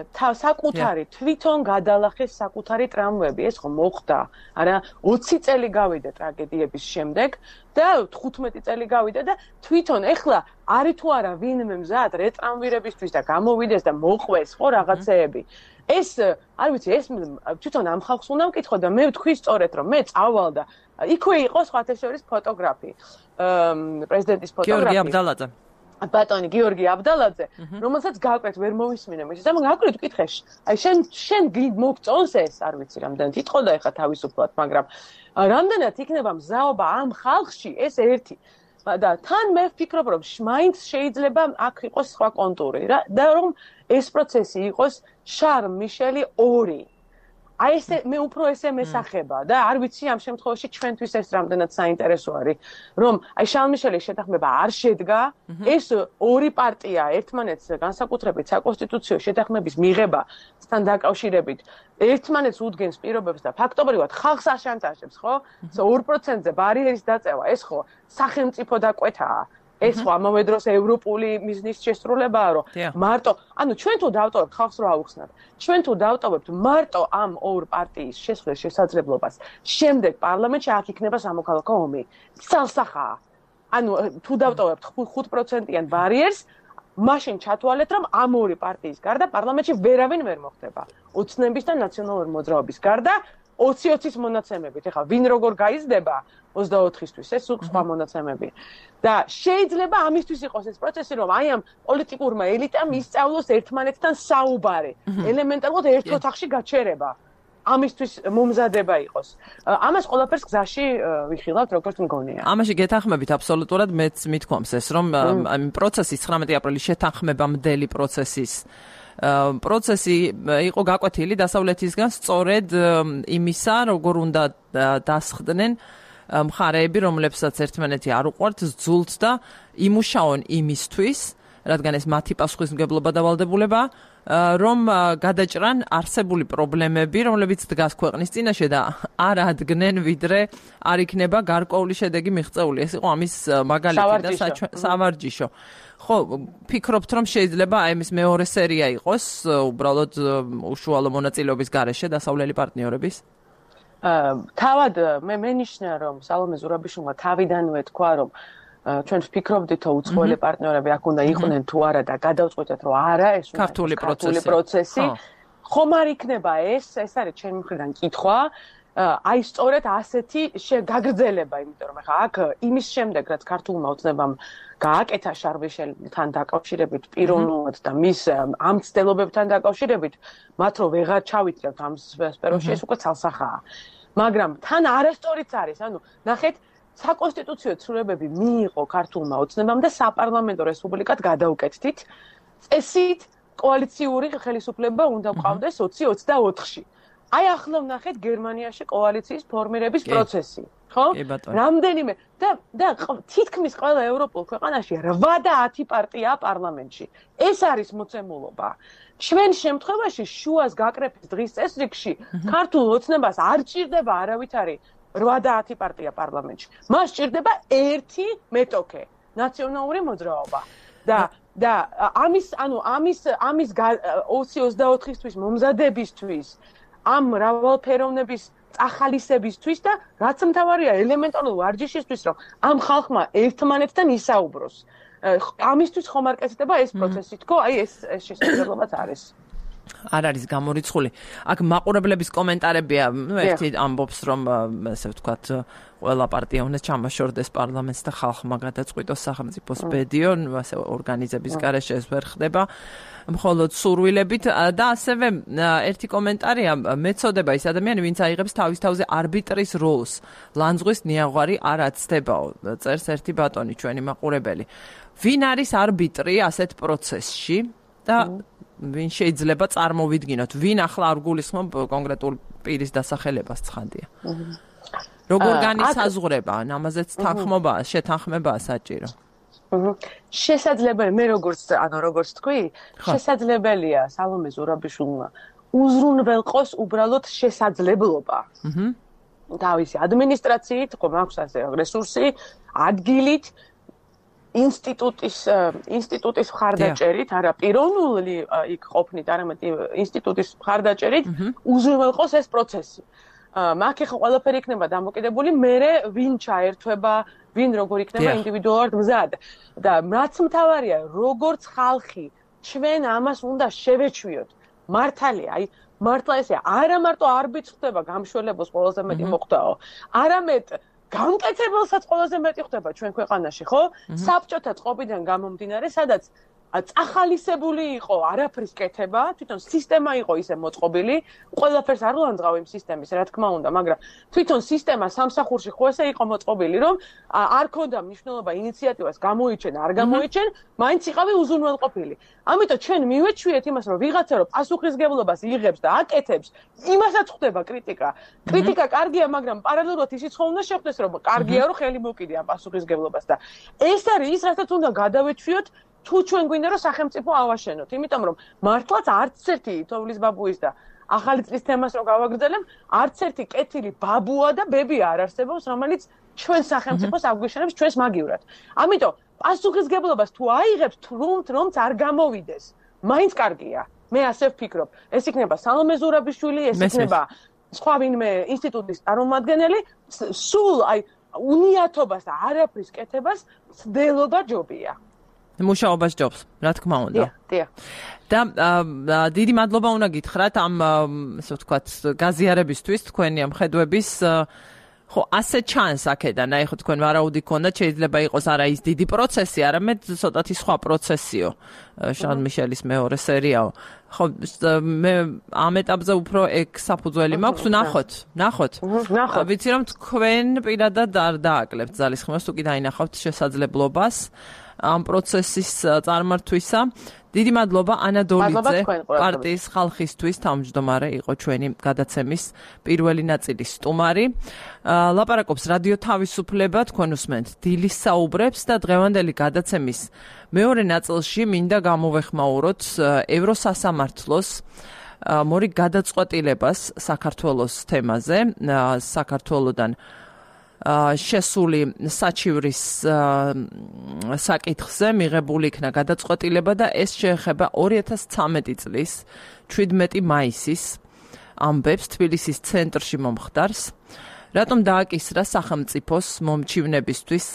Speaker 3: საკუთარი თვითონ გადალახეს საკუთარი ტრამვები, ეს ხო მოხდა, არა 20 წელი გავიდა ტრაგედიების შემდეგ და 15 წელი გავიდა და თვითონ ეხლა არის თუ არა ვინმე მზად რეტრამვირებისთვის და გამოვიდეს და მოყვეს ხო რაღაცეები. ეს არ ვიცი, ეს თვითონ ამ ხალხს უნდა მკითხო და მე ვთქვი სწორედ რომ მე წავალ და იქვე იყო სხვათა შორის ფოტოგრაფი, პრეზიდენტის ფოტოგრაფი.
Speaker 1: გიორგი აბდალაძე.
Speaker 3: ბატონი გიორგი აბდალაძე, რომელსაც გაკვეთ ვერ მოვისმინე მე. და გაკვეთ ვკითხე, აი შენ მოგწონს ეს, არ ვიცი რამდენად იტყოდა ეხა თავისუფლად, მაგრამ რამდენად იქნება მზაობა ამ ხალხში, ეს ერთი. და თან მე ვფიქრობ, რომ მაინც შეიძლება აქ იყოს სხვა კონტური და რომ ეს პროცესი იყოს შარლ მიშელი 2. აი ესე მე უფრო ესე მესახება და არ ვიცი ამ შემთხვევაში ჩვენთვის ეს რამდენად საინტერესო არის, რომ აი შარლ მიშელის შეთანხმება არ შედგა, ეს ორი პარტია ერთმანეთს განსაკუთრებით საკონსტიტუციო შეთანხმების მიღებასთან დაკავშირებით ერთმანეთს უდგენს პირობებს და ფაქტობრივად ხალხს აშანტაჟებს, ხო? 2%-ზე ბარიერის დაწევა, ეს ხო სახელმწიფო დაკვეთაა. ეს ხო ამავე დროს ევროპული მიზნის შესრულებაა, რომ მარტო, ანუ ჩვენ თუ დავტოვებთ ხალხს რა აუხსნათ. ჩვენ თუ დავტოვებთ მარტო ამ ორ პარტიის შესვლის შესაძლებლობას, შემდეგ პარლამენტში აქ იქნება სამოქალაქო ომი. ცალსახაა. ანუ თუ დავტოვებთ 5%-იან ბარიერს, მაშინ ჩათვალეთ, რომ ამ ორი პარტიის გარდა პარლამენტში ვერავინ ვერ მოხდება. ოცნების და ნაციონალური მოძრაობის გარდა 20-20-ის მონაცემებით. ეხლა ვინ როგორ გაიზრდება 24-ისთვის, ეს სხვა მონაცემები. და შეიძლება ამისთვის იყოს ეს პროცესი, რომ აი ამ პოლიტიკურმა ელიტამ ისწავლოს ერთმანეთთან საუბარი, ელემენტარულად ერთ ოთახში გაჩერება. ამისთვის მომზადება იყოს. ამას ყველაფერს გზაში ვიხილავთ, როგორც მგონია.
Speaker 1: ამაში გეთანხმებით აბსოლუტურად, მეც მithქვამს ეს, რომ ამ პროცესის 19 აპრილის შეთანხმებამდელი პროცესის პროცესი იყო გაკვეთილი დასავლეთისგან სწორედ იმისა, როგორ უნდა დასხდნენ მხარეები, რომლებსაც ერთმანეთი არ უყვართ, ზძულთ და იმუშაონ იმისთვის, რადგან ეს მათი პასუხისმგებლობა და ვალდებულება, რომ გადაჭრან არსებული პრობლემები, რომლებიც დგას ქვეყნის წინაშე და არ ადგენენ, ვიდრე არ იქნება გარკვეული შედეგი მიღწეული. ეს იყო ამის მაგალითი და სავარჯიშო. ხო, ფიქრობთ, რომ შეიძლება აი ეს მეორე სერია იყოს, უბრალოდ უშუალო მონაწილეობის გარეშე დასავლელი პარტნიორების?
Speaker 3: თავად მე მენიშნა, რომ სალომე ზურაბიშვილმა თავიდანვე თქვა, რომ ჩვენ ვფიქრობდით, რომ უცხოელი პარტნიორები აქ უნდა იყვნენ თუ არა და გადავწყვიტეთ, რომ არა, ეს უნდა
Speaker 1: ქართული
Speaker 3: პროცესი. ხომ არ იქნება ეს არის ჩემი მხრიდან კითხვა. აი სწორედ ასეთი გაგრძელება, იმიტომ რომ ახლა აქ იმის შემდეგ, რაც ქართულმა ოცნებამ გააკეთა შარლ მიშელთან დაკავშირებით პიროვნულად და მის ამ ცდილობებთან დაკავშირებით, მათ რო ვეღარ ჩავითრევთ ამ სფეროში, ეს უკვე ცალსახაა. მაგრამ თან არასწორიც არის, ანუ ნახეთ, საკონსტიტუციო ცვლილებები მიიღო ქართულმა ოცნებამ და საპარლამენტო რესპუბლიკად გადაუკეთდით. წესით კოალიციური ხელისუფლება უნდა გვყავდეს 20-24-ში. აი ახლა ვნახეთ გერმანიაში კოალიციის ფორმირების პროცესი, ხო? რამდენიმე და თითქმის ყველა ევროპულ ქვეყანაში 8 და 10 პარტიაა პარლამენტში. ეს არის მოცემულობა. ჩვენ შემთხვევაში შუას გაკრეფის დღის წესრიგში ქართულ ოცნებას არ ჭირდება არავითარი 8 და 10 პარტია პარლამენტში. მას ჭირდება ერთი მეტოქე, ნაციონალური მოძრაობა. და ამის 20-24-ისთვის მომზადებისთვის ამ მრავალფეროვნების წახალისებისთვის და რაც მთავარია ელემენტარულ ვარჯიშისთვის, რომ ამ ხალხმა ერთმანეთთან ისაუბროს. ამისთვის ხომ არ კეთდება ეს პროცესი თქო, აი ეს შესაძლებლობაც არის.
Speaker 1: არ არის გამორიცხული. აქ მაყურებლების კომენტარებია, ერთი ამბობს, რომ ასე ვთქვათ, ყველა პარტია უნდა ჩამოშორდეს პარლამენტს და ხალხმა გადაწყვიტოს სახელმწიფოს ბედიო, ასე ორგანიზების გარეშე ეს ვერ ხდება. მხოლოდ სურვილებით და ასევე ერთი კომენტარია, მეწოდება ის ადამიანი, ვინც აიღებს თავის თავზე არბიტრის როლს. ლანძღვის ნიაღვარი არ აცდებაო, წერს ერთი ბატონი ჩვენი მაყურებელი. ვინ არის არბიტრი ასეთ პროცესში და ვინ შეიძლება წარმოვიდგინოთ, ვინ ახლა არ გულისხმობ კონკრეტულ პირის დასახელებას ცხადია. როგორ განისაზღვრება, ამაზეც შეთანხმებაა საჭირო.
Speaker 3: შესაძლებელი, მე როგორც თქვი, შესაძლებელია სალომე ზურაბიშვილმა უზრუნველყოს უბრალოდ შესაძლებლობა. თავისი ადმინისტრაციით, ხო მაქვს ასე რესურსი, ადგილით ინსტიტუტის მხარდაჭერით, არა პიროვნული იქ ყოფნით, არამედ ინსტიტუტის მხარდაჭერით უზრუნველყოს ეს პროცესი. მაგ ახლა ყველაფერი იქნება დამოკიდებული მერე ვინ ჩაერთვება, ვინ როგორ იქნება ინდივიდუალურად მზად. და რაც მთავარია, როგორც ხალხი ჩვენ ამას უნდა შევეჩვიოთ. მართალია, აი მართლა ესე არა მარტო არბიტრს ხდება გამშველებელს ყველაზე მეტი მოხდაო, არამედ გამკეთებელსაც ყველაზე მეტი ხდება ჩვენ ქვეყანაში, ხო? საბჭოთა წყობიდან გამომდინარე, სადაც წახალისებული იყო არაფრის კეთება, თვითონ სისტემა იყო ისე მოწყობილი, ყველაფერს არ ვლანძღავ იმ სისტემის, რა თქმა უნდა, მაგრამ თვითონ სისტემა სამსახურში ხო ესე იყო მოწყობილი, რომ არ ქონდა მნიშვნელობა ინიციატივას გამოიჩენ, არ გამოიჩენ, მაინც იყავი უზრუნველყოფილი. ამიტომ ჩვენ მივეჩვიეთ იმას, რომ ვიღაცა რომ პასუხისგებლობას იღებს და აკეთებს, იმასაც ხდება კრიტიკა. კრიტიკა კარგია, მაგრამ პარალელურად ისიც ხო უნდა შეხვდეს, რომ კარგია რომ ხელი მოკიდე ამ პასუხისგებლობას და ეს არის ის, რასაც უნდა გადავეჩვიოთ თუ ჩვენ გვინდა რომ სახელმწიფო ავაშენოთ, იმიტომ რომ მართლაც არც ერთი თოვლის ბაბუის და ახალი წლის თემას რო გავაგრძელებ, არც ერთი კეთილი ბაბუა და ბები არ არსებობს, რომელიც ჩვენ სახელმწიფოს აგვიშენებს ჩვენს მაგივრად. ამიტომ პასუხისგებლობას თუ აიღებს, რომც არ გამოვიდეს, მაინც კარგია. მე ასე ვფიქრობ. ეს იქნება სალომე ზურაბიშვილი, ეს იქნება სხვა ვინმე ინსტიტუტის წარმომადგენელი, სულ აი უნიათობას და არაფრის კეთებას ცდელობა ჯობია.
Speaker 1: მუშაობას ჯობს, რა თქმა უნდა.
Speaker 3: დიახ.
Speaker 1: და დიდი მადლობა უნდა გითხრათ ამ ასე ვთქვათ გაზიარებისთვის, თქვენი ამ ხედვების ხო ასე ჩანს აქედან, აი ხო თქვენ ვარაუდი გქონდათ, შეიძლება იყოს არა ის დიდი პროცესი, არამედ ცოტათი სხვა პროცესიო. შარლ მიშელის მეორე სერიაო. ხო მე ამ ეტაპზე უფრო ეგ საფუძველი მაქვს, ნახოთ. ვიცი რომ თქვენ პირადად არ დააკლებთ ძალისხმევას, თუ კი დაინახავთ შესაძლებლობას ამ პროცესის წარმართვისა. დიდი მადლობა ანა დოლიძე, პარტიის ხალხისთვის თავმჯდომარე იყო ჩვენი გადაცემის პირველი ნაწილის სტუმარი. ლაპარაკობს რადიო თავისუფლება, თქვენ უსმენთ დილის საუბრებს და დღევანდელი გადაცემის მეორე ნაწილში მინდა გამოვეხმაუროთ ევროსასამართლოს მორიგ გადაწყვეტილებას საქართველოს თემაზე, საქართველოდან შესული საჩივრის საკითხზე მიღებული იქნა გადაწყვეტილება და ეს შეეხება 2013 წლის 17 მაისის ამბებს თბილისის ცენტრში მომხდარს, რატომ დააკისრა სახელმწიფოს მომჩივნებისთვის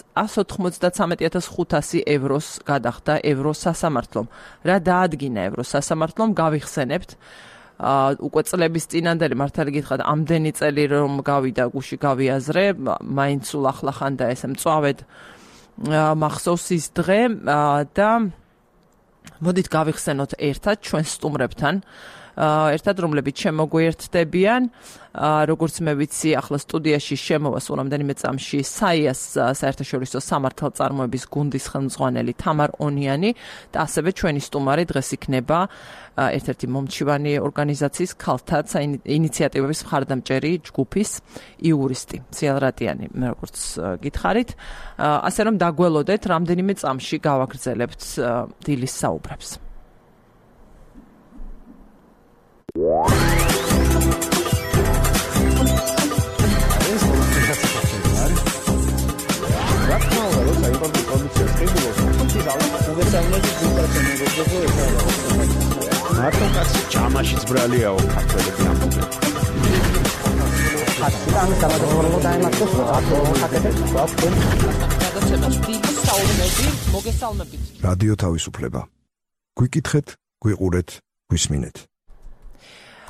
Speaker 1: 193.500 ევროს გადახდა ევროსასამართლომ. რა დაადგინა ევროსასამართლომ, გავიხსენებთ. უკვე წლების წინანდელი მართალი გითხრათ, ამდენი წელი რომ გავიდა გუში გავიაზრე, მაინც სულ ახლახან და ესე მწვავედ მახსოვს ის დღე და მოდით გავიხსენოთ ერთად ჩვენ სტუმრებთან, ერთად რომლებიც შემოგვიერთდებიან, როგორც მე ვიცი, ახლა სტუდიაში შემოვა სულ რამდენიმე წამში საიას საერთაშორისო სამართალწარმოების გუნდის ხელმძღვანელი თამარ ონიანი და ასევე ჩვენი სტუმარი დღეს იქნება ერთ-ერთი მომჩივანი ორგანიზაციის ქალთა ინიციატივების მხარდამჭერი ჯგუფის იურისტი ციალრატიანი, მე როგორც გითხარით, ასე რომ დაგველოდეთ, რამდენიმე წამში გავაგრძელებთ დილის საუბრებს.
Speaker 4: მართლა კაცი ჯამაშიც ბრალიაო ქართველები ამბობენ.
Speaker 1: მოგესალმებით.
Speaker 5: რადიო თავისუფლება. გვიკითხეთ, გვიყურეთ, გვისმინეთ.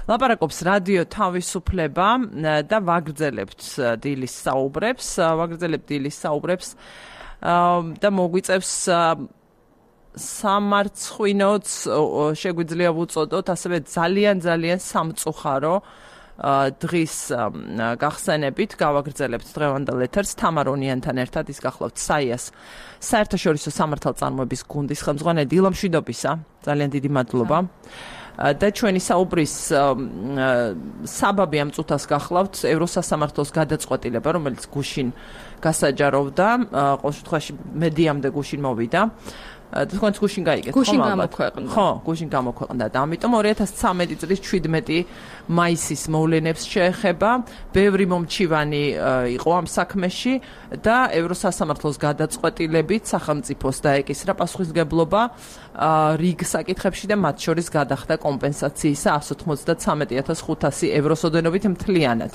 Speaker 1: ლაპარაკობს რადიო თავისუფლება და ვაგრძელებთ დილის საუბრებს და მოგვიწევს სამარცხვინოც შეგვიძლია ვუწოდოთ ასევე ძალიან სამწუხარო დღის გახსენებით გავაგრძელებთ დღევანდელ ეთერს თამარონიანთან ერთად ის გახლავთ საიას საერთაშორისო სამართალწარმოების გუნდის ხელმძღვანელი დილა მშვიდობისა ძალიან დიდი მადლობა და ჩვენი საუბრის საბაბი ამ წუთას გახლავთ ევროსასამართლოს გადაწყვეტილება რომელიც გუშინ გასაჯაროვდა ყოველ შემთხვევაში მედიამდე გუშინ მოვიდა თქვენც გუშინ გაიგეთ გუშინ გამოქვეყნდა და ამიტომ 2013 წლის 17 მაისის მოვლენებს შეეხება ბევრი მომჩივანი იყო ამ საქმეში და ევროსასამართლოს გადაწყვეტილებით სახელმწიფოს დაეკისრა პასუხისმგებლობა რიგ საკითხებში და მათ შორის გადახდა კომპენსაციისა 193,500 ევროს ოდენობით მთლიანად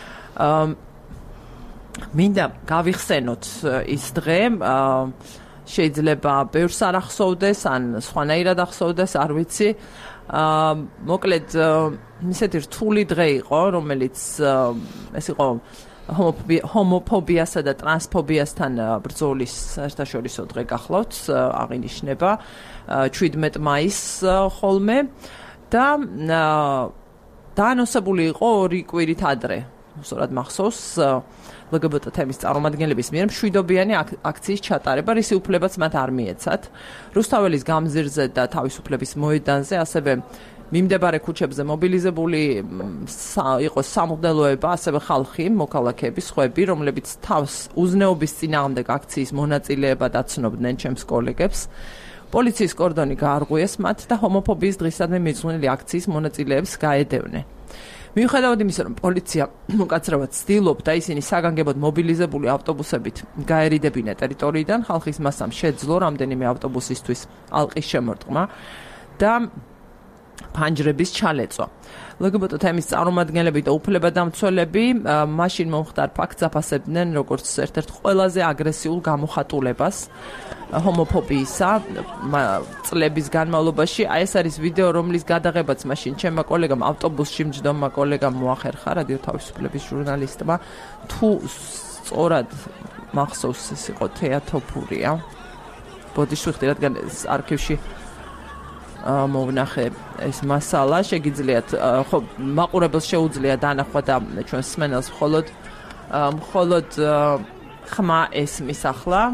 Speaker 1: მინდა გავიხსენოთ ის დღე შეიძლება ბევრს არ ახსოვდეს ან სხვანაირად ახსოვდეს არ ვიცი მოკლედ ისეთი რთული დღე იყო რომელიც ეს იყო ჰომოფობიასა და ტრანსფობიასთან ბრძოლის საერთაშორისო დღე გახლავთ აღინიშნება 17 მაისს ხოლმე და დაანონსებული იყო 2 კვირით ადრე სწორად მახსოვს LGBT თემის წარმომადგენლების მიერ მშვიდობიანი აქციის ჩატარება, რისი უფლებაც მათ არ მიეცათ. რუსთაველის გამზირზე და თავისუფლების მოედანზე, ასევე მიმდებარე ქუჩებზე მობილიზებული იყო სამღვდელოება, ასევე ხალხი, მოქალაქეები, სხვები, რომლებიც თავს უზნეობის წინააღმდეგ აქციის მონაწილეებად აცნობდნენ ჩემს კოლეგებს. პოლიციის კორდონი გაარღვიეს მათ და ჰომოფობიის დღისადმი მიძღვნილი აქციის მონაწილეებს გაედევნენ. მიუხედავად იმისა, რომ პოლიცია უკაცრავად ცდილობდა ისინი საგანგებოდ მობილიზებული ავტობუსებით გაერიდებინა ტერიტორიიდან, ხალხის მასამ შეძლო რამდენიმე ავტობუსისთვის ალყის შემორტყმა და ფანჯრების ჩალეწვა. LGBT თემის წარმომადგენლები და უფლებადამცველები მაშინ მომხდარ ფაქტს აფასებდნენ როგორც ერთ-ერთ ყველაზე აგრესიულ გამოხატულებას ჰომოფობიისა წლების განმავლობაში. აი ეს არის ვიდეო, რომლის გადაღებაც მაშინ ჩემმა კოლეგამ ავტობუსში მჯდომმა კოლეგამ მოახერხა რადიო თავისუფლების ჟურნალისტმა. თუ სწორად მახსოვს ეს იყო თეატოფურია. ბოდიშვიხდი, რადგან არქივში მოვნახე ეს მასალა, შეგიძლიათ ხო მაყურებელს შეუძლია დაანახვა და ჩვენს მსმენელს მხოლოდ ხმა ესმის ახლა.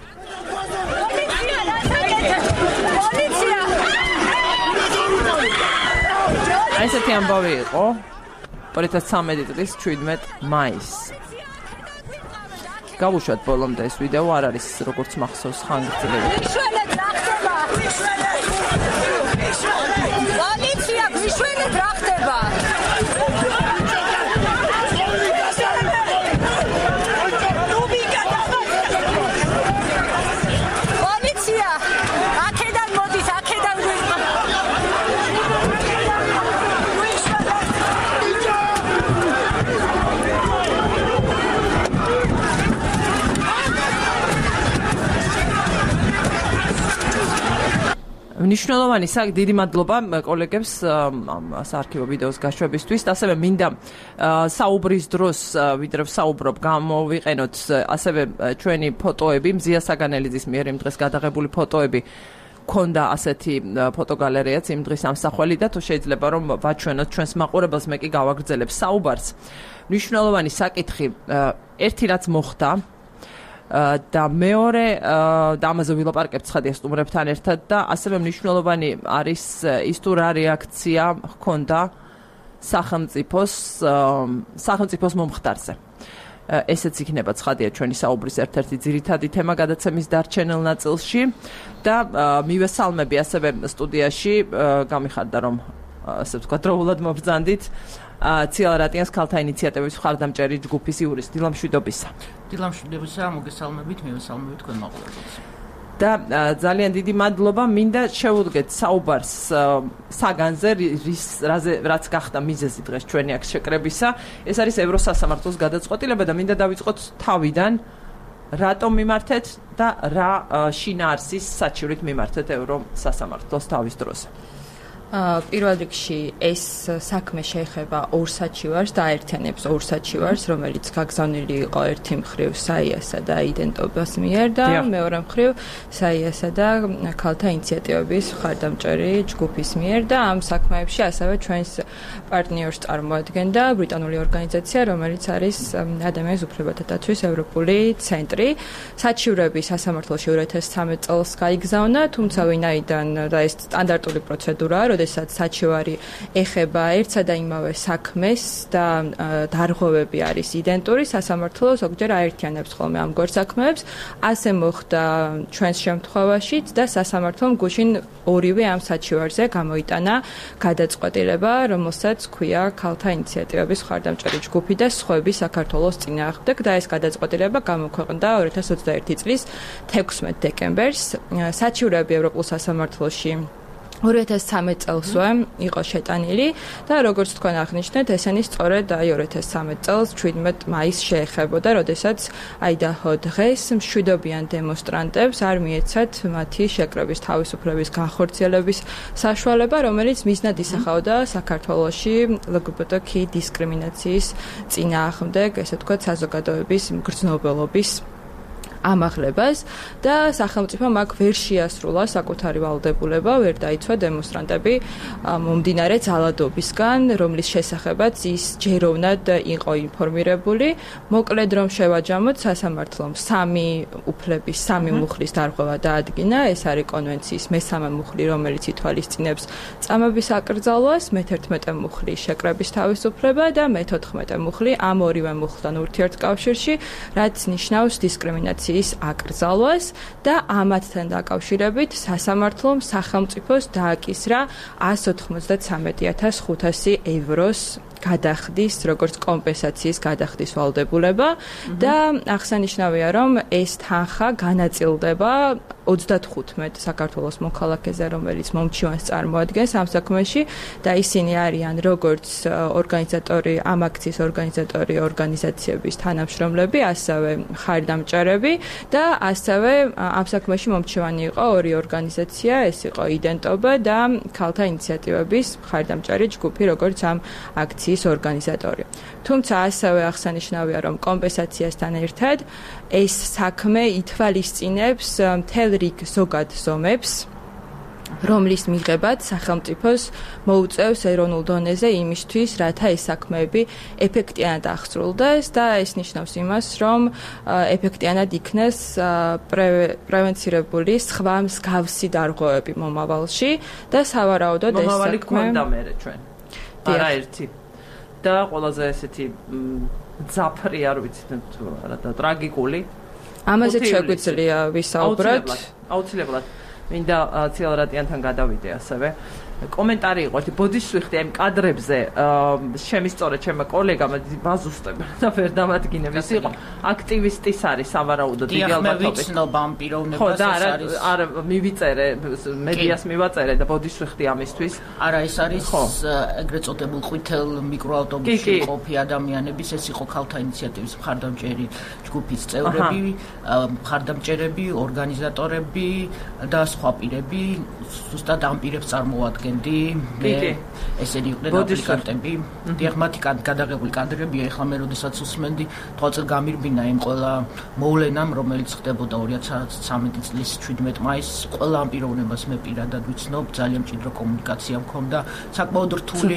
Speaker 1: აი ესეთი ამბავი იყო 2013 წლის 17 მაისს. გავუშვათ ბოლომდე ეს ვიდეო, არ არის როგორც მახსოვს ხანგრძლივი.
Speaker 5: პოლიცია გვიშვენეთ რა ხდება? პოლიცია აქედან მოდის, აქედან
Speaker 1: მნიშვნელოვანი დიდი მადლობა კოლეგებს საარქივო ვიდეოს გაშვებისთვის. ასევე მინდა საუბრის დროს ვიდრე ვსაუბრობ გამოვიყენოთ ასევე ჩვენი ფოტოები, მზია საგანელიძის მიერ იმ დღეს გადაღებული ფოტოები. ქონდა ასეთი ფოტოგალერეაც იმ დღის ამსახველი და თუ შეიძლება რომ ვაჩვენოთ ჩვენს მაყურებელს, მე კი გავაგრძელებ საუბარს. მნიშვნელოვანი საკითხი ერთი რაც მოხდა და მეორე და ამაზე ვილაპარაკებთ ცხადია სტუმრებთან ერთად და ასევე მნიშვნელოვანი არის ის თუ რა რეაქცია ჰქონდა სახელმწიფოს მომხდარზე. ესეც იქნება ცხადია ჩვენი საუბრის ერთ-ერთი ძირითადი თემა გადაცემის დარჩენილ ნაწილში და მივესალმები ასევე სტუდიაში გამიხარდა რომ ასე ვთქვათ დროულად მობრძანდით ციალა რატიანს ქალთა ინიციატივის მხარდამჭერი ჯგუფის იურისტ დილა მშვიდობისა.
Speaker 6: დილა მშვიდობისა, მოგესალმებით, მივესალმებით თქვენ მაყურებელს.
Speaker 1: და ძალიან დიდი მადლობა, მინდა შევუდგეთ საუბარს საგანზე, რაც გახდა მიზეზი დღეს ჩვენი აქ შეკრებისა. ეს არის ევროსასამართლოს გადაწყვეტილება და მინდა დავიწყოთ თავიდან, რატომ მიმართეთ და რა შინაარსის საჩივრით მიმართეთ ევროსასამართლოს თავის დროზე.
Speaker 7: პირველ რიგში ეს საქმე შეეხება ორ საჩივარს და აერთიანებს ორ საჩივარს, რომელიც გაგზავნილი იყო ერთი მხრივ საიასა და იდენტობას მიერ და მეორე მხრივ საიასა და ქალთა ინიციატივების მხარდამჭერი ჯგუფის მიერ და ამ საქმეებში ასევე ჩვენს პარტნიორს წარმოადგენდა ბრიტანული ორგანიზაცია, რომელიც არის ადამიანის უფლებათა დაცვის ევროპული ცენტრი. საჩივრები სასამართლოში 2013 წელს გაიგზავნა, თუმცა ვინაიდან და ეს სტანდარტული პროცედურაა, როდესაც საჩივარი ეხება ერთსა და იმავე საქმეს და დარღვევები არის იდენტური, სასამართლო ზოგჯერ აერთიანებს ხოლმე ამგვარ საქმეებს. ასე მოხდა ჩვენს შემთხვევაშიც და სასამართლომ გუშინ ორივე ამ საჩივარზე გამოიტანა გადაწყვეტილება, რომელსაც ქვია ქალთა ინიციატივების მხარდამჭერი ჯგუფი და სხვები საქართველოს წინააღმდეგ და ეს გადაწყვეტილება გამოქვეყნდა 2021 წლის 16 დეკემბერს. საჩივრები ევროპულ სასამართლოში 2013 წელსვე იყო შეტანილი და როგორც თქვენ აღნიშნეთ, ესენი სწორედ 2013 წელს 17 მაისს შეეხებოდა, როდესაც აიდაჰო დღეს მშვიდობიან დემონსტრანტებს არ მიეცათ მათი შეკრების თავისუფლების განხორციელების საშუალება, რომელიც მიზნად ისახავდა საქართველოში LGBT დისკრიმინაციის წინააღმდეგ, ესე ვთქვათ, საზოგადოების მგრძნობელობის ამაღლებას და სახელმწიფომ აქ ვერ შეასრულა საკუთარი ვალდებულება, ვერ დაიცვა დემონსტრანტები მომდინარე ძალადობისგან, რომლის შესახებაც ის ჯეროვნად იყო ინფორმირებული. მოკლედ რომ შევაჯამოთ, სასამართლომ სამი მუხლის დარღვევა დაადგინა, ეს არის კონვენციის მესამე მუხლი, რომელიც ითვალისწინებს წამების აკრძალვას, მე-11 მუხლი შეკრების თავისუფლება და მე-14 მუხლი ამ ორივე მუხლთან ურთიერთკავშირში, რაც ნიშნავს დისკრიმინაციის აკრძალვას და ამათთან დაკავშირებით სასამართლომ სახელმწიფოს დააკისრა 193,500 ევროს გადახდის, როგორც კომპენსაციის გადახდის ვალდებულება და აღსანიშნავია, რომ ეს თანხა განაწილდება 35 საქართველოს მოქალაქეზე, რომელიც მომჩივანს წარმოადგენს ამ საქმეში და ისინი არიან როგორც ორგანიზატორი, ამ აქციის ორგანიზატორი ორგანიზაციების თანამშრომლები, ასევე მხარდამჭერები და ასევე ამ საქმეში მომჩივანი იყო ორი ორგანიზაცია, ეს იყო იდენტობა და ქალთა ინიციატივების მხარდამჭერი ჯგუფი, როგორც ამ აქციის ორგანიზატორი. თუმცა ასევე აღსანიშნავია, რომ კომპენსაციასთან ერთად ეს საქმე ითვალისწინებს მთელ რიგ ზოგად ზომებს, რომლის მიღებაც სახელმწიფოს მოუწევს ეროვნულ დონეზე იმისთვის, რათა ეს საქმეები ეფექტიანად აღსრულდეს და ეს ნიშნავს იმას, რომ ეფექტიანად იქნეს პრევენცირებული სხვა მსგავსი დარღვევები მომავალში და სავარაუდოდ ეს საქმე
Speaker 1: მომავალი გვქონდა მერე ჩვენ. არაერთი და ყველაზე ესეთი ძაფრი არ ვიცით თუ არა და ტრაგიკული.
Speaker 7: ამაზე შეგვიძლია ვისაუბროთ.
Speaker 1: აუცილებლად. მინდა ციელრატიანთან გადავიდე ასევე. კომენტარი იყო, ბოდიშსვიხტი ამ კადრებზე შემისწორე ჩემმა კოლეგამ ბაზუსტებ და ვერ დავადგინებ. ის იყო აქტივისტის არის სავარაუდოდ იგალბათობის.
Speaker 6: ვიცნობ ამ პიროვნებას
Speaker 1: ხო და არა მივიწერე მედიას მივაწერე და ბოდიშსვიხტი ამისთვის.
Speaker 6: არა ეს არის ეგრეთ წოდებულ ყვითელ მიკროავტობუსში მყოფი ადამიანების, ეს იყო ქალთა ინიციატივის მხარდამჭერი ჯგუფის წევრები, მხარდამჭერები, ორგანიზატორები და სხვა პირები, ზუსტად ამ პირებს წარმოადგენდნენ. ესენი იყვნენ აპლიკანტები. დიახ, მათი გადაღებული კადრებია, ეხლა მე როდესაც უსმენდი, თვალწინ გამირბინა იმ ყველა მოვლენამ, რომელიც ხდებოდა 2013 წლის 17 მაისს. ყველა ამ პიროვნებას მე პირადად ვიცნობ, ძალიან მჭიდრო კომუნიკაცია მქონდა. საკმაოდ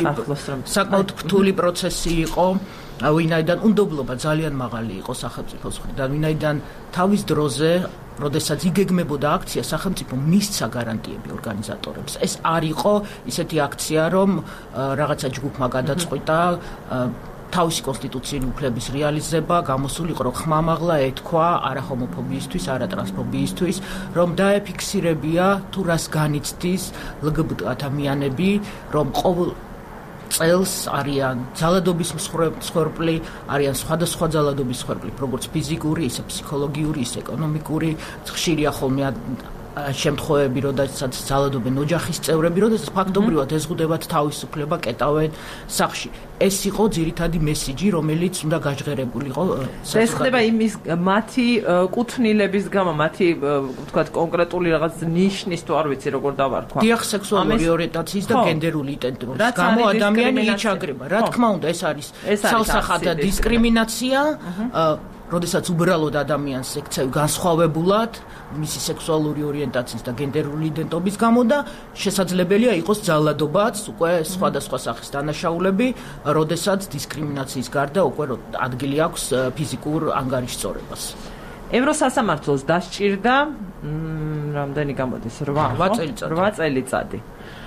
Speaker 6: რთული პროცესი იყო. ვინაიდან უნდობლობა ძალიან მაღალი იყო სახელმწიფოს მხრიდან, ვინაიდან თავის დროზე როდესაც იგეგმებოდა აქცია, სახელმწიფო მისცა გარანტიები ორგანიზატორებს. ეს არ იყო ისეთი აქცია, რომ რაღაცა ჯგუფმა გადაწყვიტა თავისი კონსტიტუციური უფლების რეალიზება, გამოსულიყო რომ ხმამაღლა ეთქვა არა ჰომოფობიისთვის, არა ტრანსფობიისთვის, რომ დაეფიქსირებია თუ რას განიცდის LGBT ადამიანები, რომ ყოველ წელს არიან ძალადობის მსხვერპლი, არიან სხვადასხვა ძალადობის მსხვერპლი, როგორც ფიზიკური, ისე ფსიქოლოგიური, ისე ეკონომიკური, ხშირია ხოლმე შემთხვევები, როდესაც ძალადობენ ოჯახის წევრები, როდესაც ფაქტობრივად ეზღუდებათ თავისუფლება, კეტავენ სახლში. ეს იყო ძირითადი მესიჯი, რომელიც უნდა გაჟღერებულიყო.
Speaker 1: ეს ხდება იმის მათი კუთვნილების გამო, მათი ვთქვათ კონკრეტული რაღაც ნიშნის თუ არ ვიცი როგორ დავარქვა.
Speaker 6: დიახ, სექსუალური ორიენტაციის და გენდერული იდენტობის გამო ადამიანი იჩაგრება. რა თქმა უნდა, ეს არის სავსახადა დისკრიმინაცია, როდესაც უბრალოდ ადამიანს ექცევი განსხვავებულად მისი სექსუალური ორიენტაციის და გენდერული იდენტობის გამო და შესაძლებელია იყოს ძალადობაც, უკვე სხვადასხვა სახის დანაშაულები, როდესაც დისკრიმინაციის გარდა უკვე ადგილი აქვს ფიზიკურ ანგარიშწორებას.
Speaker 1: ევროსასამართლოს დასჭირდა რამდენი გამოდის 8 წელიწადი.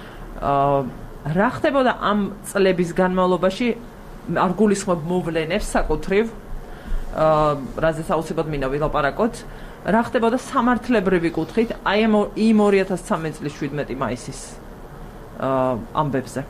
Speaker 1: რა ხდებოდა ამ წლების განმავლობაში არ გულისხმობ მოვლენებს საკუთრივ რაზეც აუცილებლად მინდა ვილაპარაკოთ. რა ხდებოდა სამართლებრივი კუთხით აი იმ 2013 წლის 17 მაისის ამბებზე?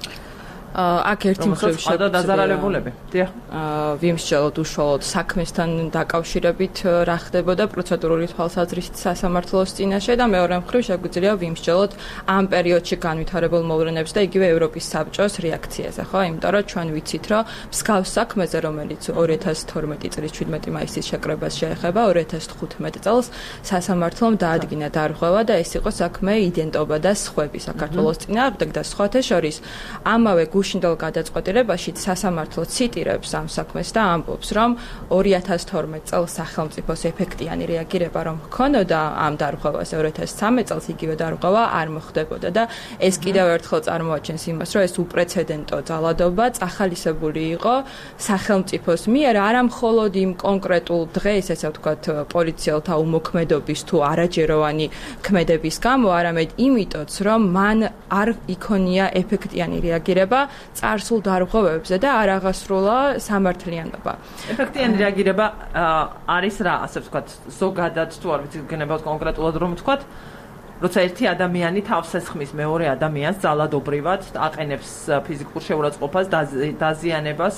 Speaker 7: აქ ერთი მხრივ
Speaker 1: დაზარალებულები. დიახ.
Speaker 7: ვიმსჯელოთ უშუალოდ საქმესთან დაკავშირებით რა ხდებოდა პროცედურული თვალსაზრისით სასამართლოს წინაშე და მეორე მხრივ შეგვიძლია ვიმსჯელოთ ამ პერიოდში განვითარებულ მოვლენებს და იგივე ევროპის საბჭოს რეაქციაზე, ხო? იმიტომ რომ ჩვენ ვიცით, რომ მსგავს საქმეზე, რომელიც 2012 წლის 17 მაისის შეკრებას შეეხება, 2015 წელს სასამართლომ დაადგინა დარღვევა და ეს იყო საქმე იდენტობა და სხვები საქართველოს წინააღმდეგ და სხვათა შორის ამავე გუშინდელ გადაწყვეტილებაში სასამართლო ციტირებს ამ საქმეს და ამბობს, რომ 2012 წელს სახელმწიფოს ეფექტიანი რეაგირება რომ ჰქონოდა ამ დარღვევაზე 2013 წელს იგივე დარღვევა არ მოხდებოდა და ეს კიდევ ერთხელ წარმოაჩენს იმას, რომ ეს უპრეცედენტო ძალადობა წახალისებული იყო სახელმწიფოს მიერ არა მხოლოდ იმ კონკრეტულ დღეს, ესე ვთქვათ, პოლიციელთა უმოქმედობის თუ არაჯეროვანი ქმედების გამო, არამედ იმიტოც, რომ მან არ იქონია ეფექტიანი რეაგირება წარსულ დარღვევებზე და არ აღასრულა სამართლიანობა.
Speaker 1: ეფექტიანი რეაგირება არის რა, ასე ვთქვათ, ზოგადად თუ არ ვიცი გენებავთ კონკრეტულად რომ ვთქვათ, როცა ერთი ადამიანი თავს ესხმის მეორე ადამიანს ძალადობრივად, აყენებს ფიზიკურ შეურაცხყოფას, დაზიანებას,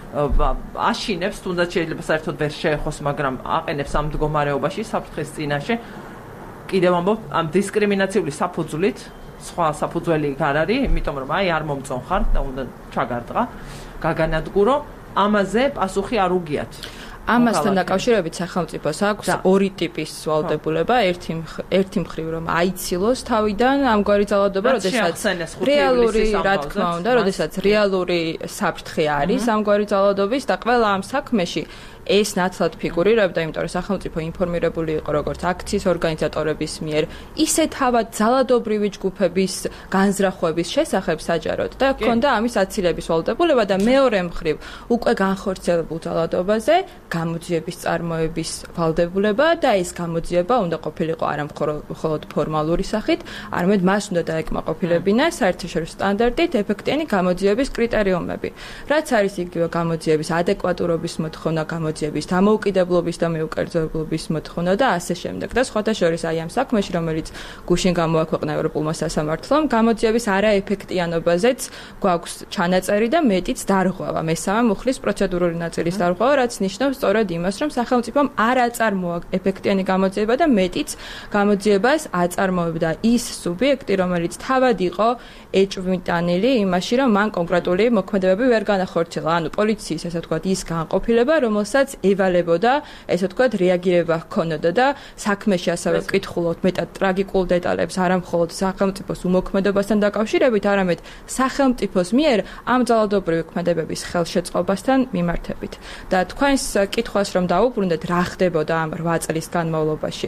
Speaker 1: აშინებს, თუნდაც შეიძლება საერთოდ ვერ შეეხოს, მაგრამ აყენებს ამ მდგომარეობაში საფრთხის წინაშე. კიდევ ამბობ, ამ დისკრიმინაციული საფუძვლით სხვა საფუძველი არ არის, იმიტომ რომ აი არ მომწონხარ და უნდა ჩაგარდღა, გაგანადგურო, ამაზე პასუხი არ უგიათ.
Speaker 7: ამასთან დაკავშირებით სახელმწიფოს აქვს ორი ტიპის ვალდებულება, ერთი მხრივ რომ აიცილოს თავიდან ამგვარი ძალადობა, როდესაც რეალური, რა თქმა უნდა, როდესაც რეალური საფრთხე არის ამგვარი ძალადობის და ყველა ამ საქმეში ეს ნაცვლად ფიგურირებდა, იმიტომ რომ სახელმწიფო ინფორმირებული იყო როგორც აქციის ორგანიზატორების მიერ, ისე თავად ძალადობრივი ჯგუფების განზრახვების შესახებ საჯაროდ და ჰქონდა ამის აცილების ვალდებულება და მეორე მხრივ უკვე განხორციელებულ ძალადობაზე გამოძიების წარმოების ვალდებულება და ეს გამოძიება უნდა ყოფილიყო არა მხოლოდ ფორმალური სახით, არამედ მას უნდა დაეკმაყოფილებინა საერთაშორისო სტანდარტით ეფექტიანი გამოძიების კრიტერიუმები. რაც არის იგივე გამოძიების ადეკვატურობის მოთხოვნა, გამოძიების დამოუკიდებლობის და მიუკერძოებლობის მოთხოვნა და ასე შემდეგ. და სხვათა შორის აი ამ საქმეში, რომელიც გუშინ გამოაქვეყნა ევროპულმა სასამართლომ, გამოძიების არაეფექტიანობაზეც გვაქვს ჩანაწერი და მეტიც დარღვევა. მესამე მუხლის პროცედურული ნაწილის დარღვევა, რაც ნიშნავს სწორედ იმას, რომ სახელმწიფომ არ აწარმოა ეფექტიანი გამოძიება და მეტიც გამოძიებას აწარმოებდა ის სუბიექტი, რომელიც თავად იყო ეჭვმიტანილი იმაში, რომ მან კონკრეტული მოქმედებები ვერ განახორციელა. ანუ პოლიციის, ასე ვთქვათ, ის განყოფილება, რომელსაც ევალებოდა, ესე ვთქვათ, რეაგირება ჰქონოდა და საქმეში ასევე ვკითხულობთ მეტად ტრაგიკულ დეტალებს, არა მხოლოდ სახელმწიფოს უმოქმედობასთან დაკავშირებით, არამედ სახელმწიფოს მიერ ამ ძალადობრივი ქმედებების ხელშეწყობასთან მიმართებით. და თქვენს კითხვას რომ დაუბრუნდეთ, რა ხდებოდა ამ 8 წლის განმავლობაში?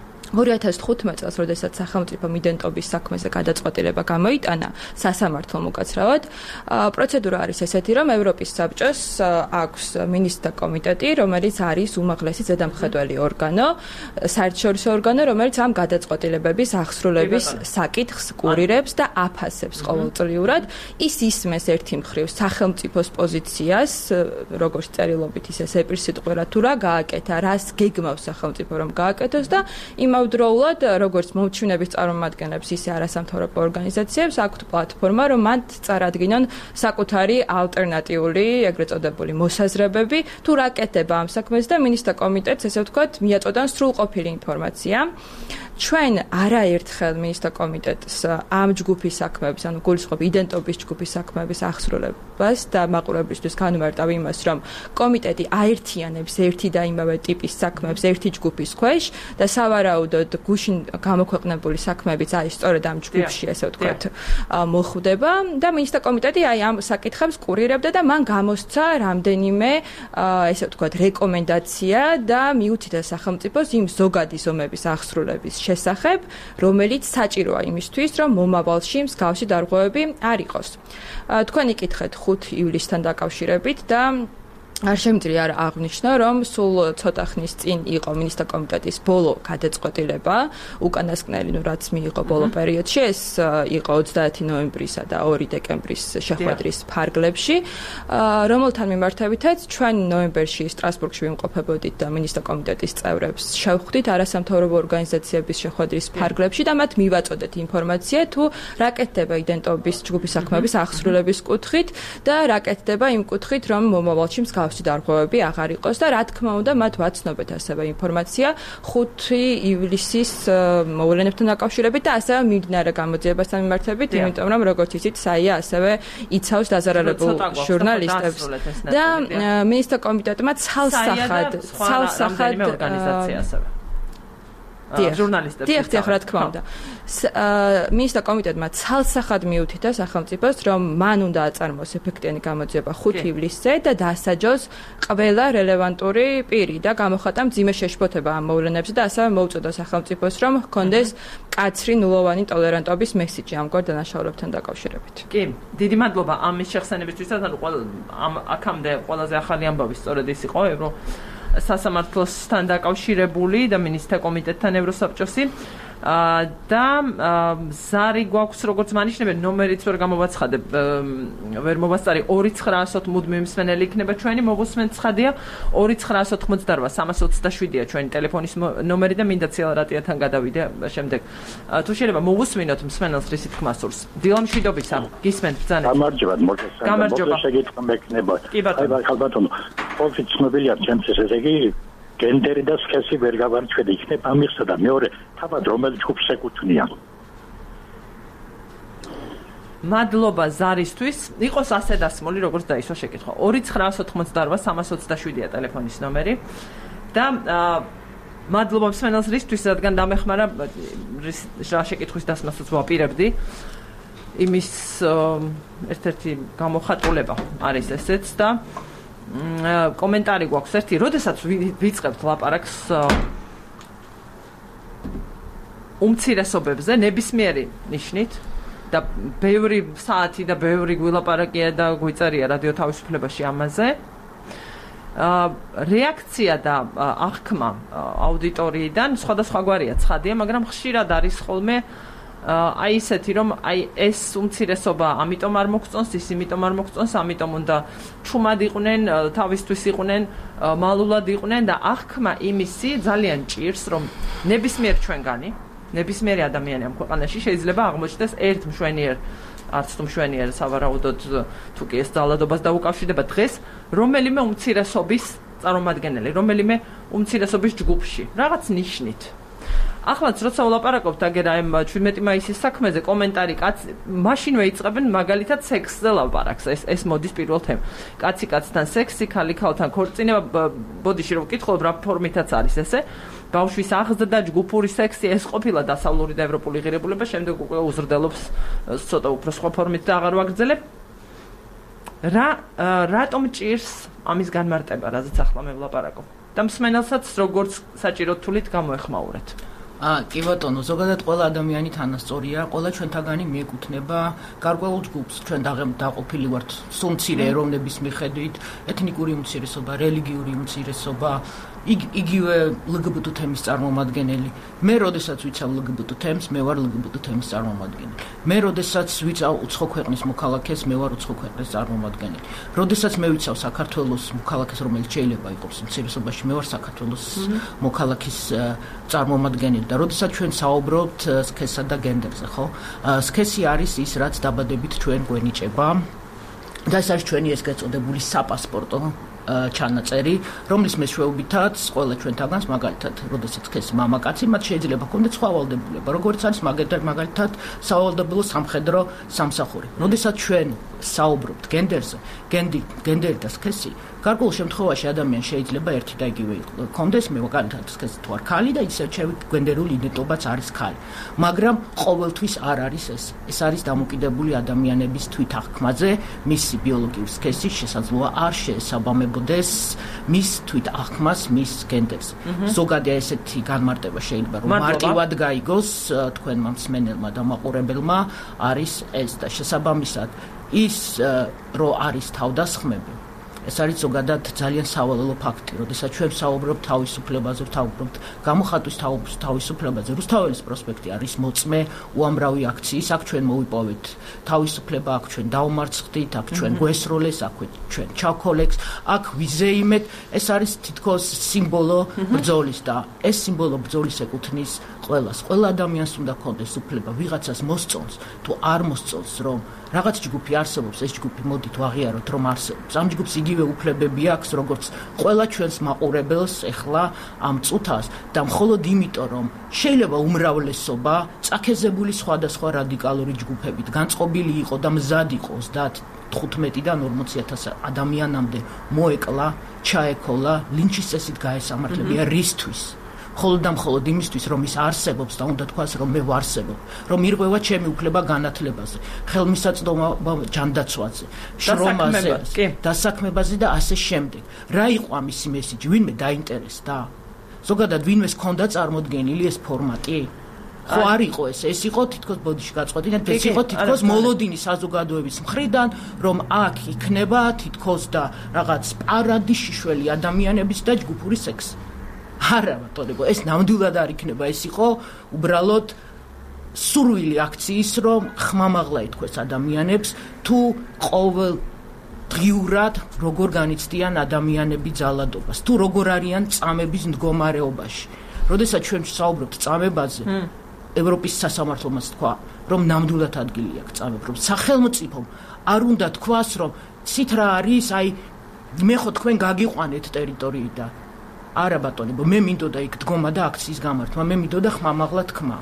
Speaker 7: 2015 წელს, როდესაც სახელმწიფომ იდენტობის საქმეზე გადაწყვეტილება გამოიტანა სასამართლომ უკაცრავად, პროცედურა არის ესეთი, რომ ევროპის საბჭოს აქვს მინისტრთა კომიტეტი, რომელიც არის უმაღლესი ზედამხედველი ორგანო, საერთაშორისო ორგანო, რომელიც ამ გადაწყვეტილებების აღსრულების საკითხს კურირებს და აფასებს ყოველწლიურად. ის ისმეს ერთი მხრივ სახელმწიფოს პოზიციას, როგორც წერილობით, ისე სეპირსიტყვიერად თუ რა გააკეთა, რას გეგმავს სახელმწიფო რომ გააკეთოს და იმავდროულად, როგორც მომჩვენების წარმომადგენლებს, ისე არასამთავრობო ორგანიზაციებს აქვთ პლატფორმა, რომ მათ წარადგინონ საკუთარი ალტერნატიული, ეგრეთ წოდებული მოსაზრებები, თუ რა კეთდება ამ საქმეს და მინისტრთა კომიტეტს, ესე ვთქვათ, მიაწოდან სრულყოფილი ინფორმაცია. ჩვენ არაერთხელ მინისტრთა კომიტეტს ამ ჯგუფის საქმეების, ანუ გულისხმობ იდენტობის ჯგუფის საქმეების აღსრულებას და მაყურებლისთვის განვარტავ იმას, რომ კომიტეტი აერთიანებს ერთი და იმავე ტიპის საქმეებს ერთი ჯგუფის ქვეშ და სავარაუდოდ გუშინ გამოქვეყნებული საქმეებიც არის სწორედ ამ ჯგუფში, ესე ვთქვათ, მოხვდება და მინისტრთა კომიტეტი ამ საკითხებს კურირებდა და მან გამოსცა რამდენიმე, ესე ვთქვათ, რეკომენდაცია და მიუთითა სახელმწიფოს იმ ზოგადი ზომების აღსრულების შესახებ, რომელიც საჭიროა იმისთვის, რომ მომავალში მსგავსი დარღვევები არ იყოს. თქვენ იკითხეთ 5 ივლისთან დაკავშირებით და არ შემიძლია არ აღვნიშნო, რომ სულ ცოტა ხნის წინ იყო მინისტრთა კომიტეტის ბოლო გადაწყვეტილება, უკანასკნელი, რაც მიიღო ბოლო პერიოდში, ეს იყო 30 ნოემბრისა და 2 დეკემბრის შეხვედრის ფარგლებში, რომელთან მიმართებითაც ჩვენ ნოემბერში სტრასბურგში ვიმყოფებოდით და მინისტრთა კომიტეტის წევრებს შევხვდით არასამთავრობო ორგანიზაციების შეხვედრის ფარგლებში და მათ მივაწოდეთ ინფორმაცია თუ რა კეთდება იდენტობის ჯგუფის საქმეების აღსრულების კუთხით და რა კეთდება იმ კუთხით, რომ მომავალში მსგავსი დარღვევები აღარ იყოს და რა თქმა უნდა მათ ვაცნობეთ ასევე ინფორმაცია 5 ივლისის მოვლენებთან დაკავშირებით და ასევე მიმდინარე გამოძიებასთან მიმართებით, იმიტომ რომ როგორც იცით, საია ასევე იცავს დაზარალებულ ჟურნალისტებს და მინისტრთა კომიტეტმა ცალსახად
Speaker 1: ორგანიზაცია ასევე ჟურნალისტებს.
Speaker 7: დიახ, რა თქმა უნდა. მინისტრთა კომიტეტმა ცალსახად მიუთითა სახელმწიფოს, რომ მან უნდა აწარმოოს ეფექტიანი გამოძიება 5 ივლისზე და დასაჯოს ყველა რელევანტური პირი და გამოხატა მძიმე შეშფოთება ამ მოვლენებზე და ასევე მოუწოდა სახელმწიფოს, რომ ჰქონდეს კაცრი ნულოვანი ტოლერანტობის მესიჯი ამგვარ დანაშაულებთან დაკავშირებით.
Speaker 1: კი, დიდი მადლობა ამის შეხსენებისთვისაც, ანუ აქამდე ყველაზე ახალი ამბავი სწორედ ის იყო, სასამართლოსთან დაკავშირებული და მინისტრთა კომიტეტთან ევროსაბჭოსი და ზარი გვაქვს როგორც მანიშნებენ ნომერიც ვერ გამოვაცხადებ ვერ მოვასწარი 2910 მუდმივი მსმენელი იქნება ჩვენი მოგუსმენთ ცხადია 2988-327-ია ჩვენი ტელეფონის ნომერი და მინდა ციალრატიათან გადავიდე შემდეგ თუ შეიძლება მოგუსმინოთ მსმენელს რისი თქმა სურს დილა მშვიდობისა გისმენთ ბრძანეთ
Speaker 8: გამარჯობა შეგიძლია მექნება აი ხალბატონო ოფიც ცნობილია ჩემს ესე იგი გენდერი და სქესი ვერ გავარჩევდი იქნება ამისა და მეორე თავად რომელ ჯგუფს ეკუთვნიან
Speaker 1: მადლობა ზარისთვის იყოს ასე დასმული როგორც დაისვა შეკითხვა 2988-327-ია ტელეფონის ნომერი და მადლობა მსმენელს რისთვის რადგან დამეხმარა რა შეკითხვის დასმასაც ვაპირებდი იმის ერთ-ერთი გამოხატულება არის ესეც და კომენტარი გვაქვს ერთი, როდესაც ვიწყებთ ლაპარაკს უმცირესობებზე ნებისმიერი ნიშნით და ბევრი საათი და ბევრი გვილაპარაკია და გვიწერია რადიო თავისუფლებაში ამაზე. რეაქცია და აღქმა აუდიტორიიდან სხვადასხვაგვარია ცხადია, მაგრამ ხშირად არის ხოლმე აი ესეთი რომ აი ეს უმცირესობა ამიტომ არ მოგწონს, ის იმიტომ არ მოგწონს, ამიტომ უნდა ჩუმად იყვნენ, თავისთვის იყვნენ, მალულად იყვნენ და აღქმა იმისი ძალიან ჭირს, რომ ნებისმიერ ჩვენგანი, ნებისმიერი ადამიანი ამ ქვეყანაში შეიძლება აღმოჩნდეს ერთ მშვენიერ, არც თუ მშვენიერ სავარაუდოდ თუ კი ეს ძალადობას დაუკავშირდება დღეს, რომელიმე უმცირესობის წარმომადგენელი, რომელიმე უმცირესობის ჯგუფში, რაღაც ნიშნით. Ახლა როცა ვლაპარაკობთ აგერა ამ 17 მაისის საქმეზე კომენტარი კაცი მაშინვე იწყებენ მაგალითად სექსზე ლაპარაკს ეს მოდის პირველ თემ კაცი კაცთან სექსი ხალი ხალთან ქორწინება ბოდიში რომ ვკითხულობ რა ფორმითაც არის ესე ბავშვის აღზრდა ჯგუფური სექსი ეს ყოფილა დასავლური და ევროპული ღირებულება შემდეგ უკვე უზრდელობს ცოტა უფრო სხვა ფორმით და აღარ ვაგრძელებ რატომ ჭირს ამის განმარტება რაზეც ახლა მე ვლაპარაკობ და მსმენელსაც როგორც საჭირო თulit გამოეხმაურეთ
Speaker 6: კი ბატონო, ზოგადად ყველა ადამიანი თანასწორია, ყველა ჩვენთაგანი მიეკუთვნება გარკვეულ ჯგუფს, ჩვენ დაყოფილი ვართ სუმცირე ეროვნების მიხედვით, ეთნიკური უმცირესობა, რელიგიური უმცირესობა, იგივე LGBT თემის წარმომადგენელი. მე როდესაც ვიცავ LGBT თემს, მე ვარ LGBT თემის წარმომადგენელი. მე როდესაც ვიცავ უცხო ქვეყნის მოქალაქეს, მე ვარ უცხო ქვეყნის წარმომადგენელი. როდესაც მე ვიცავ საქართველოს მოქალაქეს, რომელიც შეიძლება იყოს უმცირესობაში, მე ვარ საქართველოს მოქალაქის წარმომადგენელი. და როდესაც ჩვენ საუბრობთ სქესსა და გენდერზე, ხო? სქესი არის ის, რაც დაბადებით ჩვენ გვენიჭება. და ეს არის ჩვენი ეს გაწოდებული საპასპორტო ჩანაწერი, რომლის მეშვეობითაც ყველა ჩვენთაგანს მაგალითად, როდესაც ქესი მამაკაცი, მათ შეიძლება ჰქონდეთ სხვა ვალდებულება, როგორც არის მაგალითად სავალდებულო სამხედრო სამსახური. როდესაც ჩვენ საუბრობთ გენდერზე, გენდერი და სქესი, გარკვეულ შემთხვევაში ადამიანი შეიძლება ერთი და იგივე ჰქონდეს, მაგალითად სქესი თუ არ ქალი და ისევ გენდერული იდენტობაც არის ქალი. მაგრამ ყოველთვის არ არის ეს. ეს არის დამოკიდებული ადამიანების თვითაღქმაზე, მისი ბიოლოგიური სქესის შესაძლოა არ შეესაბამებოდეს მის თვითაღქმას, მის გენდერს. ზოგადად ესეთი განმარტება შეიძლება რომ მარტივად გაიგოს თქვენმა მსმენელმა და მაყურებელმა არის ეს და შესაბამისად ის რომ არის თავდასხმები ეს არის ზოგადად ძალიან სავალალო ფაქტი, როდესაც ჩვენ ვსაუბრობთ თავისუფლებაზე, ვსაუბრობთ გამოხატვის თავისუფლებაზე. რუსთაველის პროსპექტი არის მოწმე უამრავი აქციის, აქ ჩვენ მოვიპოვეთ თავისუფლება, აქ ჩვენ დავმარცხდით, აქ ჩვენ გვესროლეს, აქ ჩვენ ჩავქოლექს, აქ ვიზეიმეთ, ეს არის თითქოს სიმბოლო ბრძოლის და ეს სიმბოლო ბრძოლის ეკუთვნის ყველას. ყველა ადამიანს უნდა ქონდეს უფლება ვიღაცას მოსწონს, თუ არ მოსწონს, რომ რაღაც ჯგუფი არსებობს, ეს ჯგუფი მოდით ვაღიაროთ, რომ არსებობს. ამ ჯგუფს იგივე უფლებები აქვს, როგორც ყველა ჩვენს მაყურებელს ეხლა ამ წუთას და მხოლოდ იმიტომ, რომ შეიძლება უმრავლესობა წაქეზებული სხვადასხვა რადიკალური ჯგუფებით განწყობილი იყო და მზად იყო 35-დან 40,000 ადამიანამდე მოეკლა, ჩაეკოლა, ლინჩის წესით გაესამართლებია რისთვის? მხოლოდ და მხოლოდ იმისთვის, რომ ის არსებობს და უნდა თქვას, რომ მე ვარსებობ, რომ ირღვევა ჩემი უფლება განათლებაზე, ხელმისაწვდომა ჯანდაცვაზე, შრომაზე, დასაქმებაზე და ასე შემდეგ. რა იყო ამისი მესიჯი? ვინმე დაინტერესდა? ზოგადად ვინმეს ჰქონდა წარმოდგენილი ეს ფორმატი? ხო არ იყო ეს იყო თითქოს ბოდიში გაწყვეტილი, ეს იყო თითქოს მოლოდინი საზოგადოების მხრიდან, რომ აქ იქნება თითქოს და რაღაც პარადი შიშველი ადამიანების და ჯგუფური სექსი. არა ბატონებო, ეს ნამდვილად არ იქნება, ეს იყო უბრალოდ სურვილი აქციის, რომ ხმამაღლა ითქვეს ადამიანებს, თუ ყოველ დღიურად როგორ განიცდიან ადამიანები ძალადობას, თუ როგორ არიან წამების მდგომარეობაში. როდესაც ჩვენ ვსაუბრობთ წამებაზე, ევროპის სასამართლომაც თქვა, რომ ნამდვილად ადგილი აქვს წამებ, რომ სახელმწიფომ არ უნდა თქვას, რომ ცით რა არის, აი მე ხო თქვენ გაგიყვანეთ ტერიტორიიდან. არა ბატონებო, მე მინდოდა იქ დგომა და აქციის გამართვა, მე მინდოდა ხმამაღლა თქმა.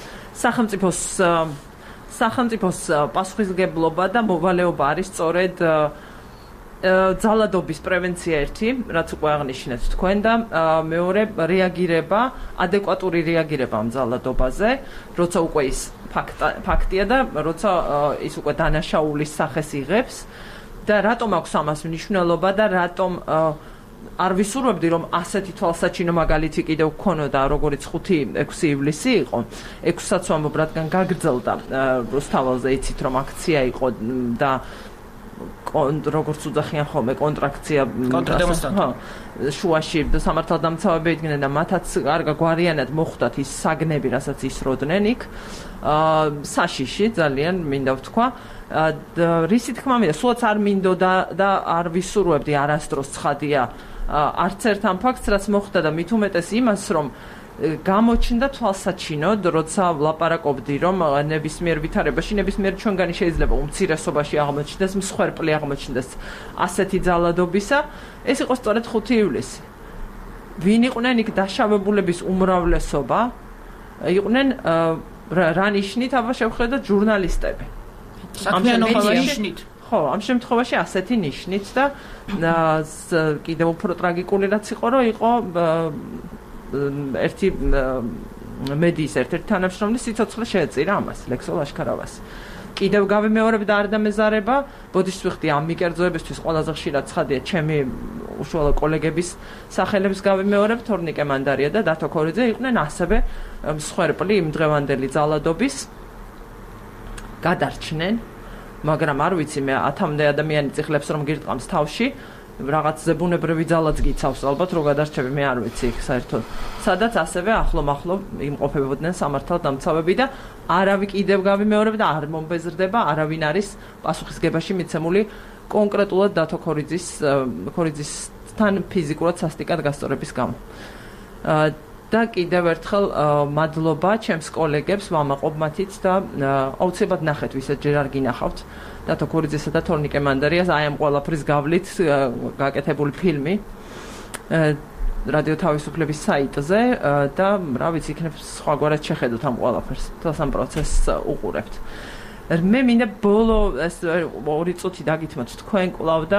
Speaker 1: სახელმწიფოს პასუხისმგებლობა და მოვალეობა არის სწორედ ძალადობის პრევენცია ერთი, რაც უკვე აღნიშნეთ თქვენ და მეორე რეაგირება, ადეკვატური რეაგირება ამ ძალადობაზე, როცა უკვე ის ფაქტია და როცა ის უკვე დანაშაულის სახეს იღებს და რატომ აქვს ამას მნიშვნელობა და რატომ არ ვისურვებდი, რომ ასეთი თვალსაჩინო მაგალითი კიდევ გქონოდა, როგორც 5-6 ივლისი იყო. 6-საც ვამბობ, რადგან გაგრძელდა რუსთაველზე, იცით რომ აქცია იყო და როგორც უძახიან ხოლმე კონტრაქცია შუაში სამართალდამცავები იდგნენ და მათაც კარგა გვარიანად მოხვდათ ის საგნები, რასაც ისროდნენ იქ. საშიში ძალიან მინდა ვთქვა. რისი თქმა მინდა, სულაც არ მინდოდა და არ ვისურვებდი არასდროს ცხადია არც ერთ ამ ფაქტს, რაც მოხდა და მით უმეტეს იმას, რომ გამოჩნდა თვალსაჩინოდ, როცა ვლაპარაკობდი, რომ ნებისმიერ ვითარებაში, ნებისმიერ ჩვენგანი შეიძლება უმცირესობაში აღმოჩნდეს, მსხვერპლი აღმოჩნდეს ასეთი ძალადობისა, ეს იყო სწორედ 5 ივლისი. ვინ იყვნენ იქ დაშავებულების უმრავლესობა? იყვნენ რა ნიშნით, აბა შევხედოთ ჟურნალისტები. ხო, ამ შემთხვევაში ასეთი ნიშნით და კიდევ უფრო ტრაგიკული რაც იყო, რომ იყო ერთი მედიის ერთ-ერთი თანამშრომელი სიცოცხლე შეეწირა ამას, ლექსო ლაშქარავას. კიდევ გავიმეორებ და არ დამეზარება, ბოდიშს ვიხდი ამ მიკერძოებისთვის ყველაზე ხშირად ცხადია ჩემი უშუალო კოლეგების სახელებს გავიმეორებ, თორნიკე მანდარია და დათო ქორიძე იყვნენ ასევე მსხვერპლი იმ დღევანდელი ძალადობის გადარჩნენ, მაგრამ არ ვიცი მე 1000-მდე ადამიანი წიხლებს რომ გირტყამს თავში, რაღაც ზებუნებრივი ძალაც გიცავს ალბათ რო გადარჩები, მე არ ვიცი იქ საერთოდ. სადაც ასევე ახლო-მახლო იმყოფებოდნენ სამართალდამცავები და არავი კიდევ გავიმეორებ და არ მომბეზრდება, არავინ არის პასუხისგებაში მიცემული კონკრეტულად დათო ქორიძისთან ფიზიკურად სასტიკად გასწორების გამო. და კიდევ ერთხელ მადლობა ჩემს კოლეგებს, ვამაყობ მათიც და აუცილებლად ნახეთ, ვისაც ჯერ არ გინახავთ. დათო ქურიძესა და თორნიკე მანდარიას აი ამ ყველაფრის გავლით გაკეთებული ფილმი რადიო თავისუფლების საიტზე და რა ვიცი, იქნებ სხვაგვარად შეხედოთ ამ ყველაფერს, თავს ამ პროცესს უყურებთ. მე მინდა ბოლო ეს 2 წუთი დაგითმოთ თქვენ კვლავ და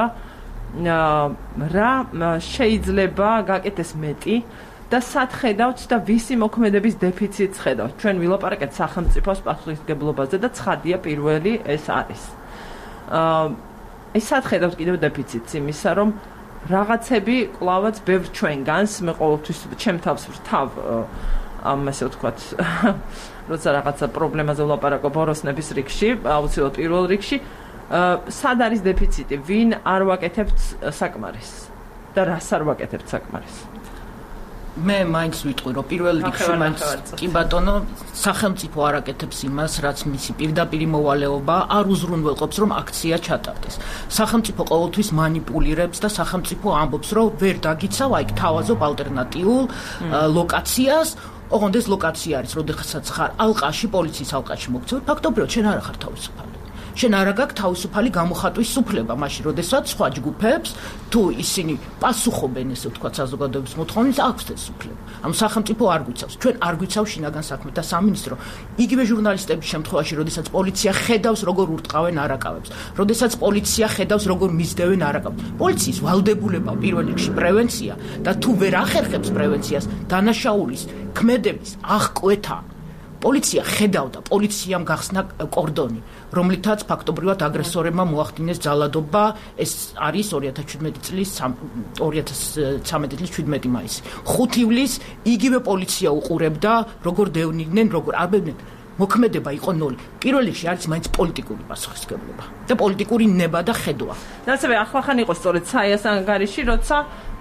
Speaker 1: რა შეიძლება გაკეთდეს მეტი და სად ხედავთ და ვისი მოქმედების დეფიციტს ხედავთ. ჩვენ ვილაპარაკეთ სახელმწიფოს პასუხისმგებლობაზე და ცხადია პირველი ეს არის. ეს სად ხედავთ კიდევ დეფიციტს იმისა, რომ რაღაცები კვლავაც ბევრ ჩვენგანს, მე ყოველთვის ჩემ თავს ვრთავ ამ ასე ვთქვათ, როცა რაღაცა პრობლემაზე ვლაპარაკობ ბოროსნების რიგში, აუცილებლად პირველ რიგში, სად არის დეფიციტი, ვინ არ ვაკეთებთ საკმარისს და რას არ ვაკეთებთ საკმარისს.
Speaker 6: მე მაინც ვიტყვი, რომ პირველ რიგში მაინც კი ბატონო, სახელმწიფო არ აკეთებს იმას, რაც მისი პირდაპირი მოვალეობა არ უზრუნველყოფს, რომ აქცია ჩატარდეს. სახელმწიფო ყოველთვის მანიპულირებს და სახელმწიფო ამბობს, რომ ვერ დაგიცავ, აი თავაზობ ალტერნატიულ ლოკაციას. ოღონდ ეს ლოკაცია არის, როდესაც ხარ ალყაში, პოლიციის ალყაში მოქცევ, ფაქტობრივად შენ არ ხარ თავისუფალი. შენ არ გაქვს თავისუფალი გამოხატვის უფლება, მაშინ როდესაც სხვა ჯგუფებს თუ ისინი პასუხობენ, ესე ვთქვათ, საზოგადოების მოთხოვნებს, აქვს ეს უფლება. ამ სახელმწიფო არ გვიცავს. ჩვენ არ გვიცავს შინაგან საქმეთა სამინისტრო. იგივე ჟურნალისტების შემთხვევაში, როდესაც პოლიცია ხედავს, როგორ ურტყავენ არაკავებს, როდესაც პოლიცია ხედავს, როგორ მისდევენ არაკავებს. პოლიციის ვალდებულება პირველ რიგში პრევენცია და თუ ვერ ახერხებს პრევენციას, დანაშაულის ქმედების აღკვეთა. პოლიცია ხედავდა, პოლიციამ გახსნა კორდონი, რომლითაც ფაქტობრივად აგრესორებმა მოახდინეს ძალადობა, ეს არის 2017 წლის 2013 წლის 17 მაისი. 5 ივლისს იგივე პოლიცია უყურებდა, როგორ დევნიდნენ, როგორ აბებდნენ. მოქმედება იყო 0. პირველ რიგში არის მაინც პოლიტიკური პასუხისმგებლობა და პოლიტიკური ნება და ხედვა.
Speaker 1: და ასევე ახლახან იყო სწორედ საიას ანგარიში, როცა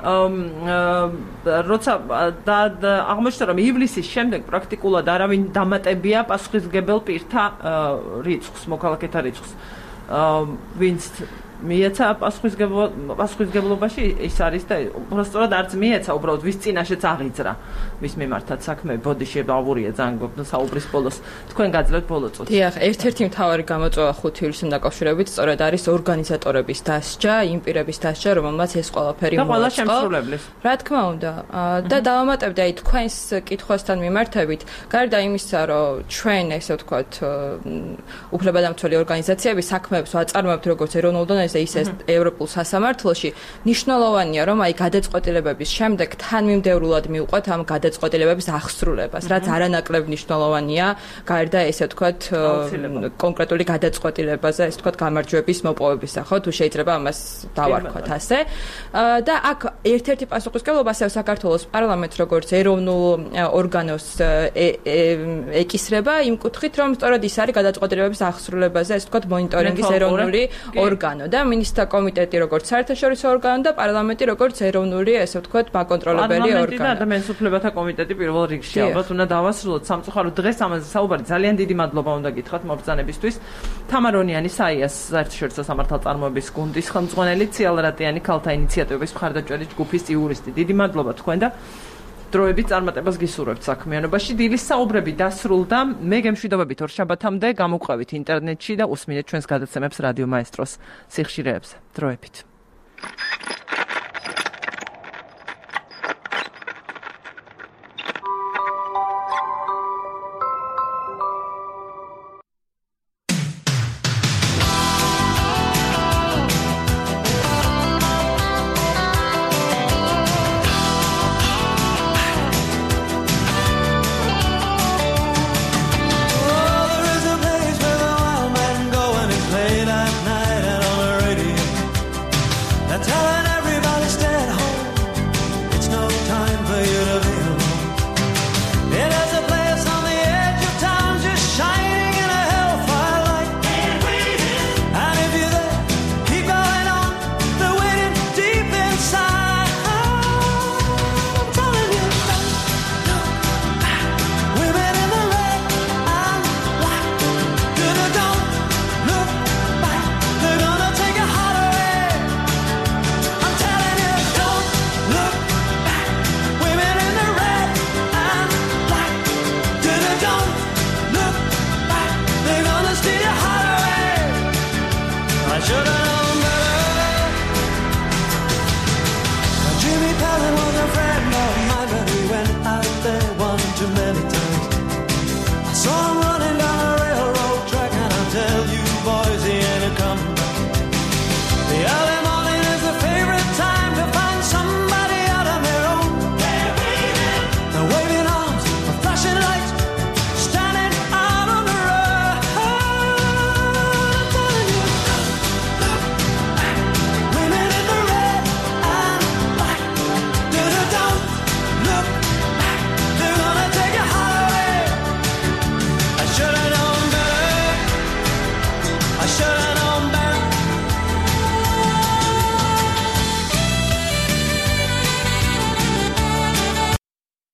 Speaker 1: აღმოჩნდა, რომ ივლისის შემდეგ პრაქტიკულად არავინ დამატებია პასუხისმგებელ პირთა რიცხვს, მოქალაქეთა რიცხვს. ვინც მიეცა პასუხისმგებლობაში ის არის და უბრალოდ არც მიეცა, უბრალოდ ვის წინაშეც აღიძრა ვის მიმართაც საქმე, ბოდიში ბავურია ძალიან საუბრის ბოლოს. თქვენ გაძლევთ ბოლო წუთს.
Speaker 7: დიახ, ერთ-ერთი მთავარი გამოწვევა 5 ივლისთან დაკავშირებით სწორედ არის ორგანიზატორების დასჯა, იმ პირების დასჯა, რომელმაც ეს ყველაფერი მოაწყო.
Speaker 1: და ყველა შემსრულებლის.
Speaker 7: რა თქმა უნდა, და დავამატებდი აი თქვენს კითხვასთან მიმართებით, გარდა იმისა, რომ ჩვენ ესე ვთქვათ, უფლებადამცველი ორგანიზაციები საქმეებს ვაწარმოებთ როგორც ეროვნულ დონეზე, ისე ევროპულ სასამართლოში, ნიშნულოვანია, რომ აი გადაწყვეტილებების შემდეგ თანმიმდევრულად მივყვეთ ამ გადაწყვეტილებების აღსრულებას, რაც არანაკლებ მნიშვნელოვანია, გარდა ესე ვთქვათ, კონკრეტული გადაწყვეტილებაზე, ესე ვთქვათ, გამარჯვების მოპოვებისა, ხო, თუ შეიძლება ამას დავარქვათ ასე. და აქ ერთ-ერთი პასუხისმგებლობა ასევე საქართველოს პარლამენტს როგორც ეროვნულ ორგანოს ეკისრება იმ კუთხით, რომ სწორედ ის არის გადაწყვეტილებების აღსრულებაზე, ესე ვთქვათ, მონიტორინგის ეროვნული ორგანო და მინისტრთა კომიტეტი როგორც საერთაშორისო ორგანო და პარლამენტი როგორც ეროვნული, ესე ვთქვათ, მაკონტროლებელი ორგანო.
Speaker 1: პარლამენტი და ადამიანის უფლებათა კომიტეტი პირველ რიგში, ალბათ უნდა დავასრულოთ სამწუხაროდ დღეს ამაზე საუბარი. ძალიან დიდი მადლობა უნდა გითხრათ მობრძანებისთვის. თამარონიანი საიას საერთაშორისო სამართალწარმოების გუნდის ხელმძღვანელი, ციალრატიანი ქალთა ინიციატივების მხარდაჭერის ჯგუფის იურისტი. დიდი მადლობა თქვენ და დროებით წარმატებას გისურვებთ საქმიანობაში. დილის საუბრები დასრულდა. მე გემშვიდობებით ორშაბათამდე გამოგყვებით ინტერნეტში და უსმინეთ ჩვენს გადაცემებს რადიო მაესტროს სიხშირეებზე. დროებით.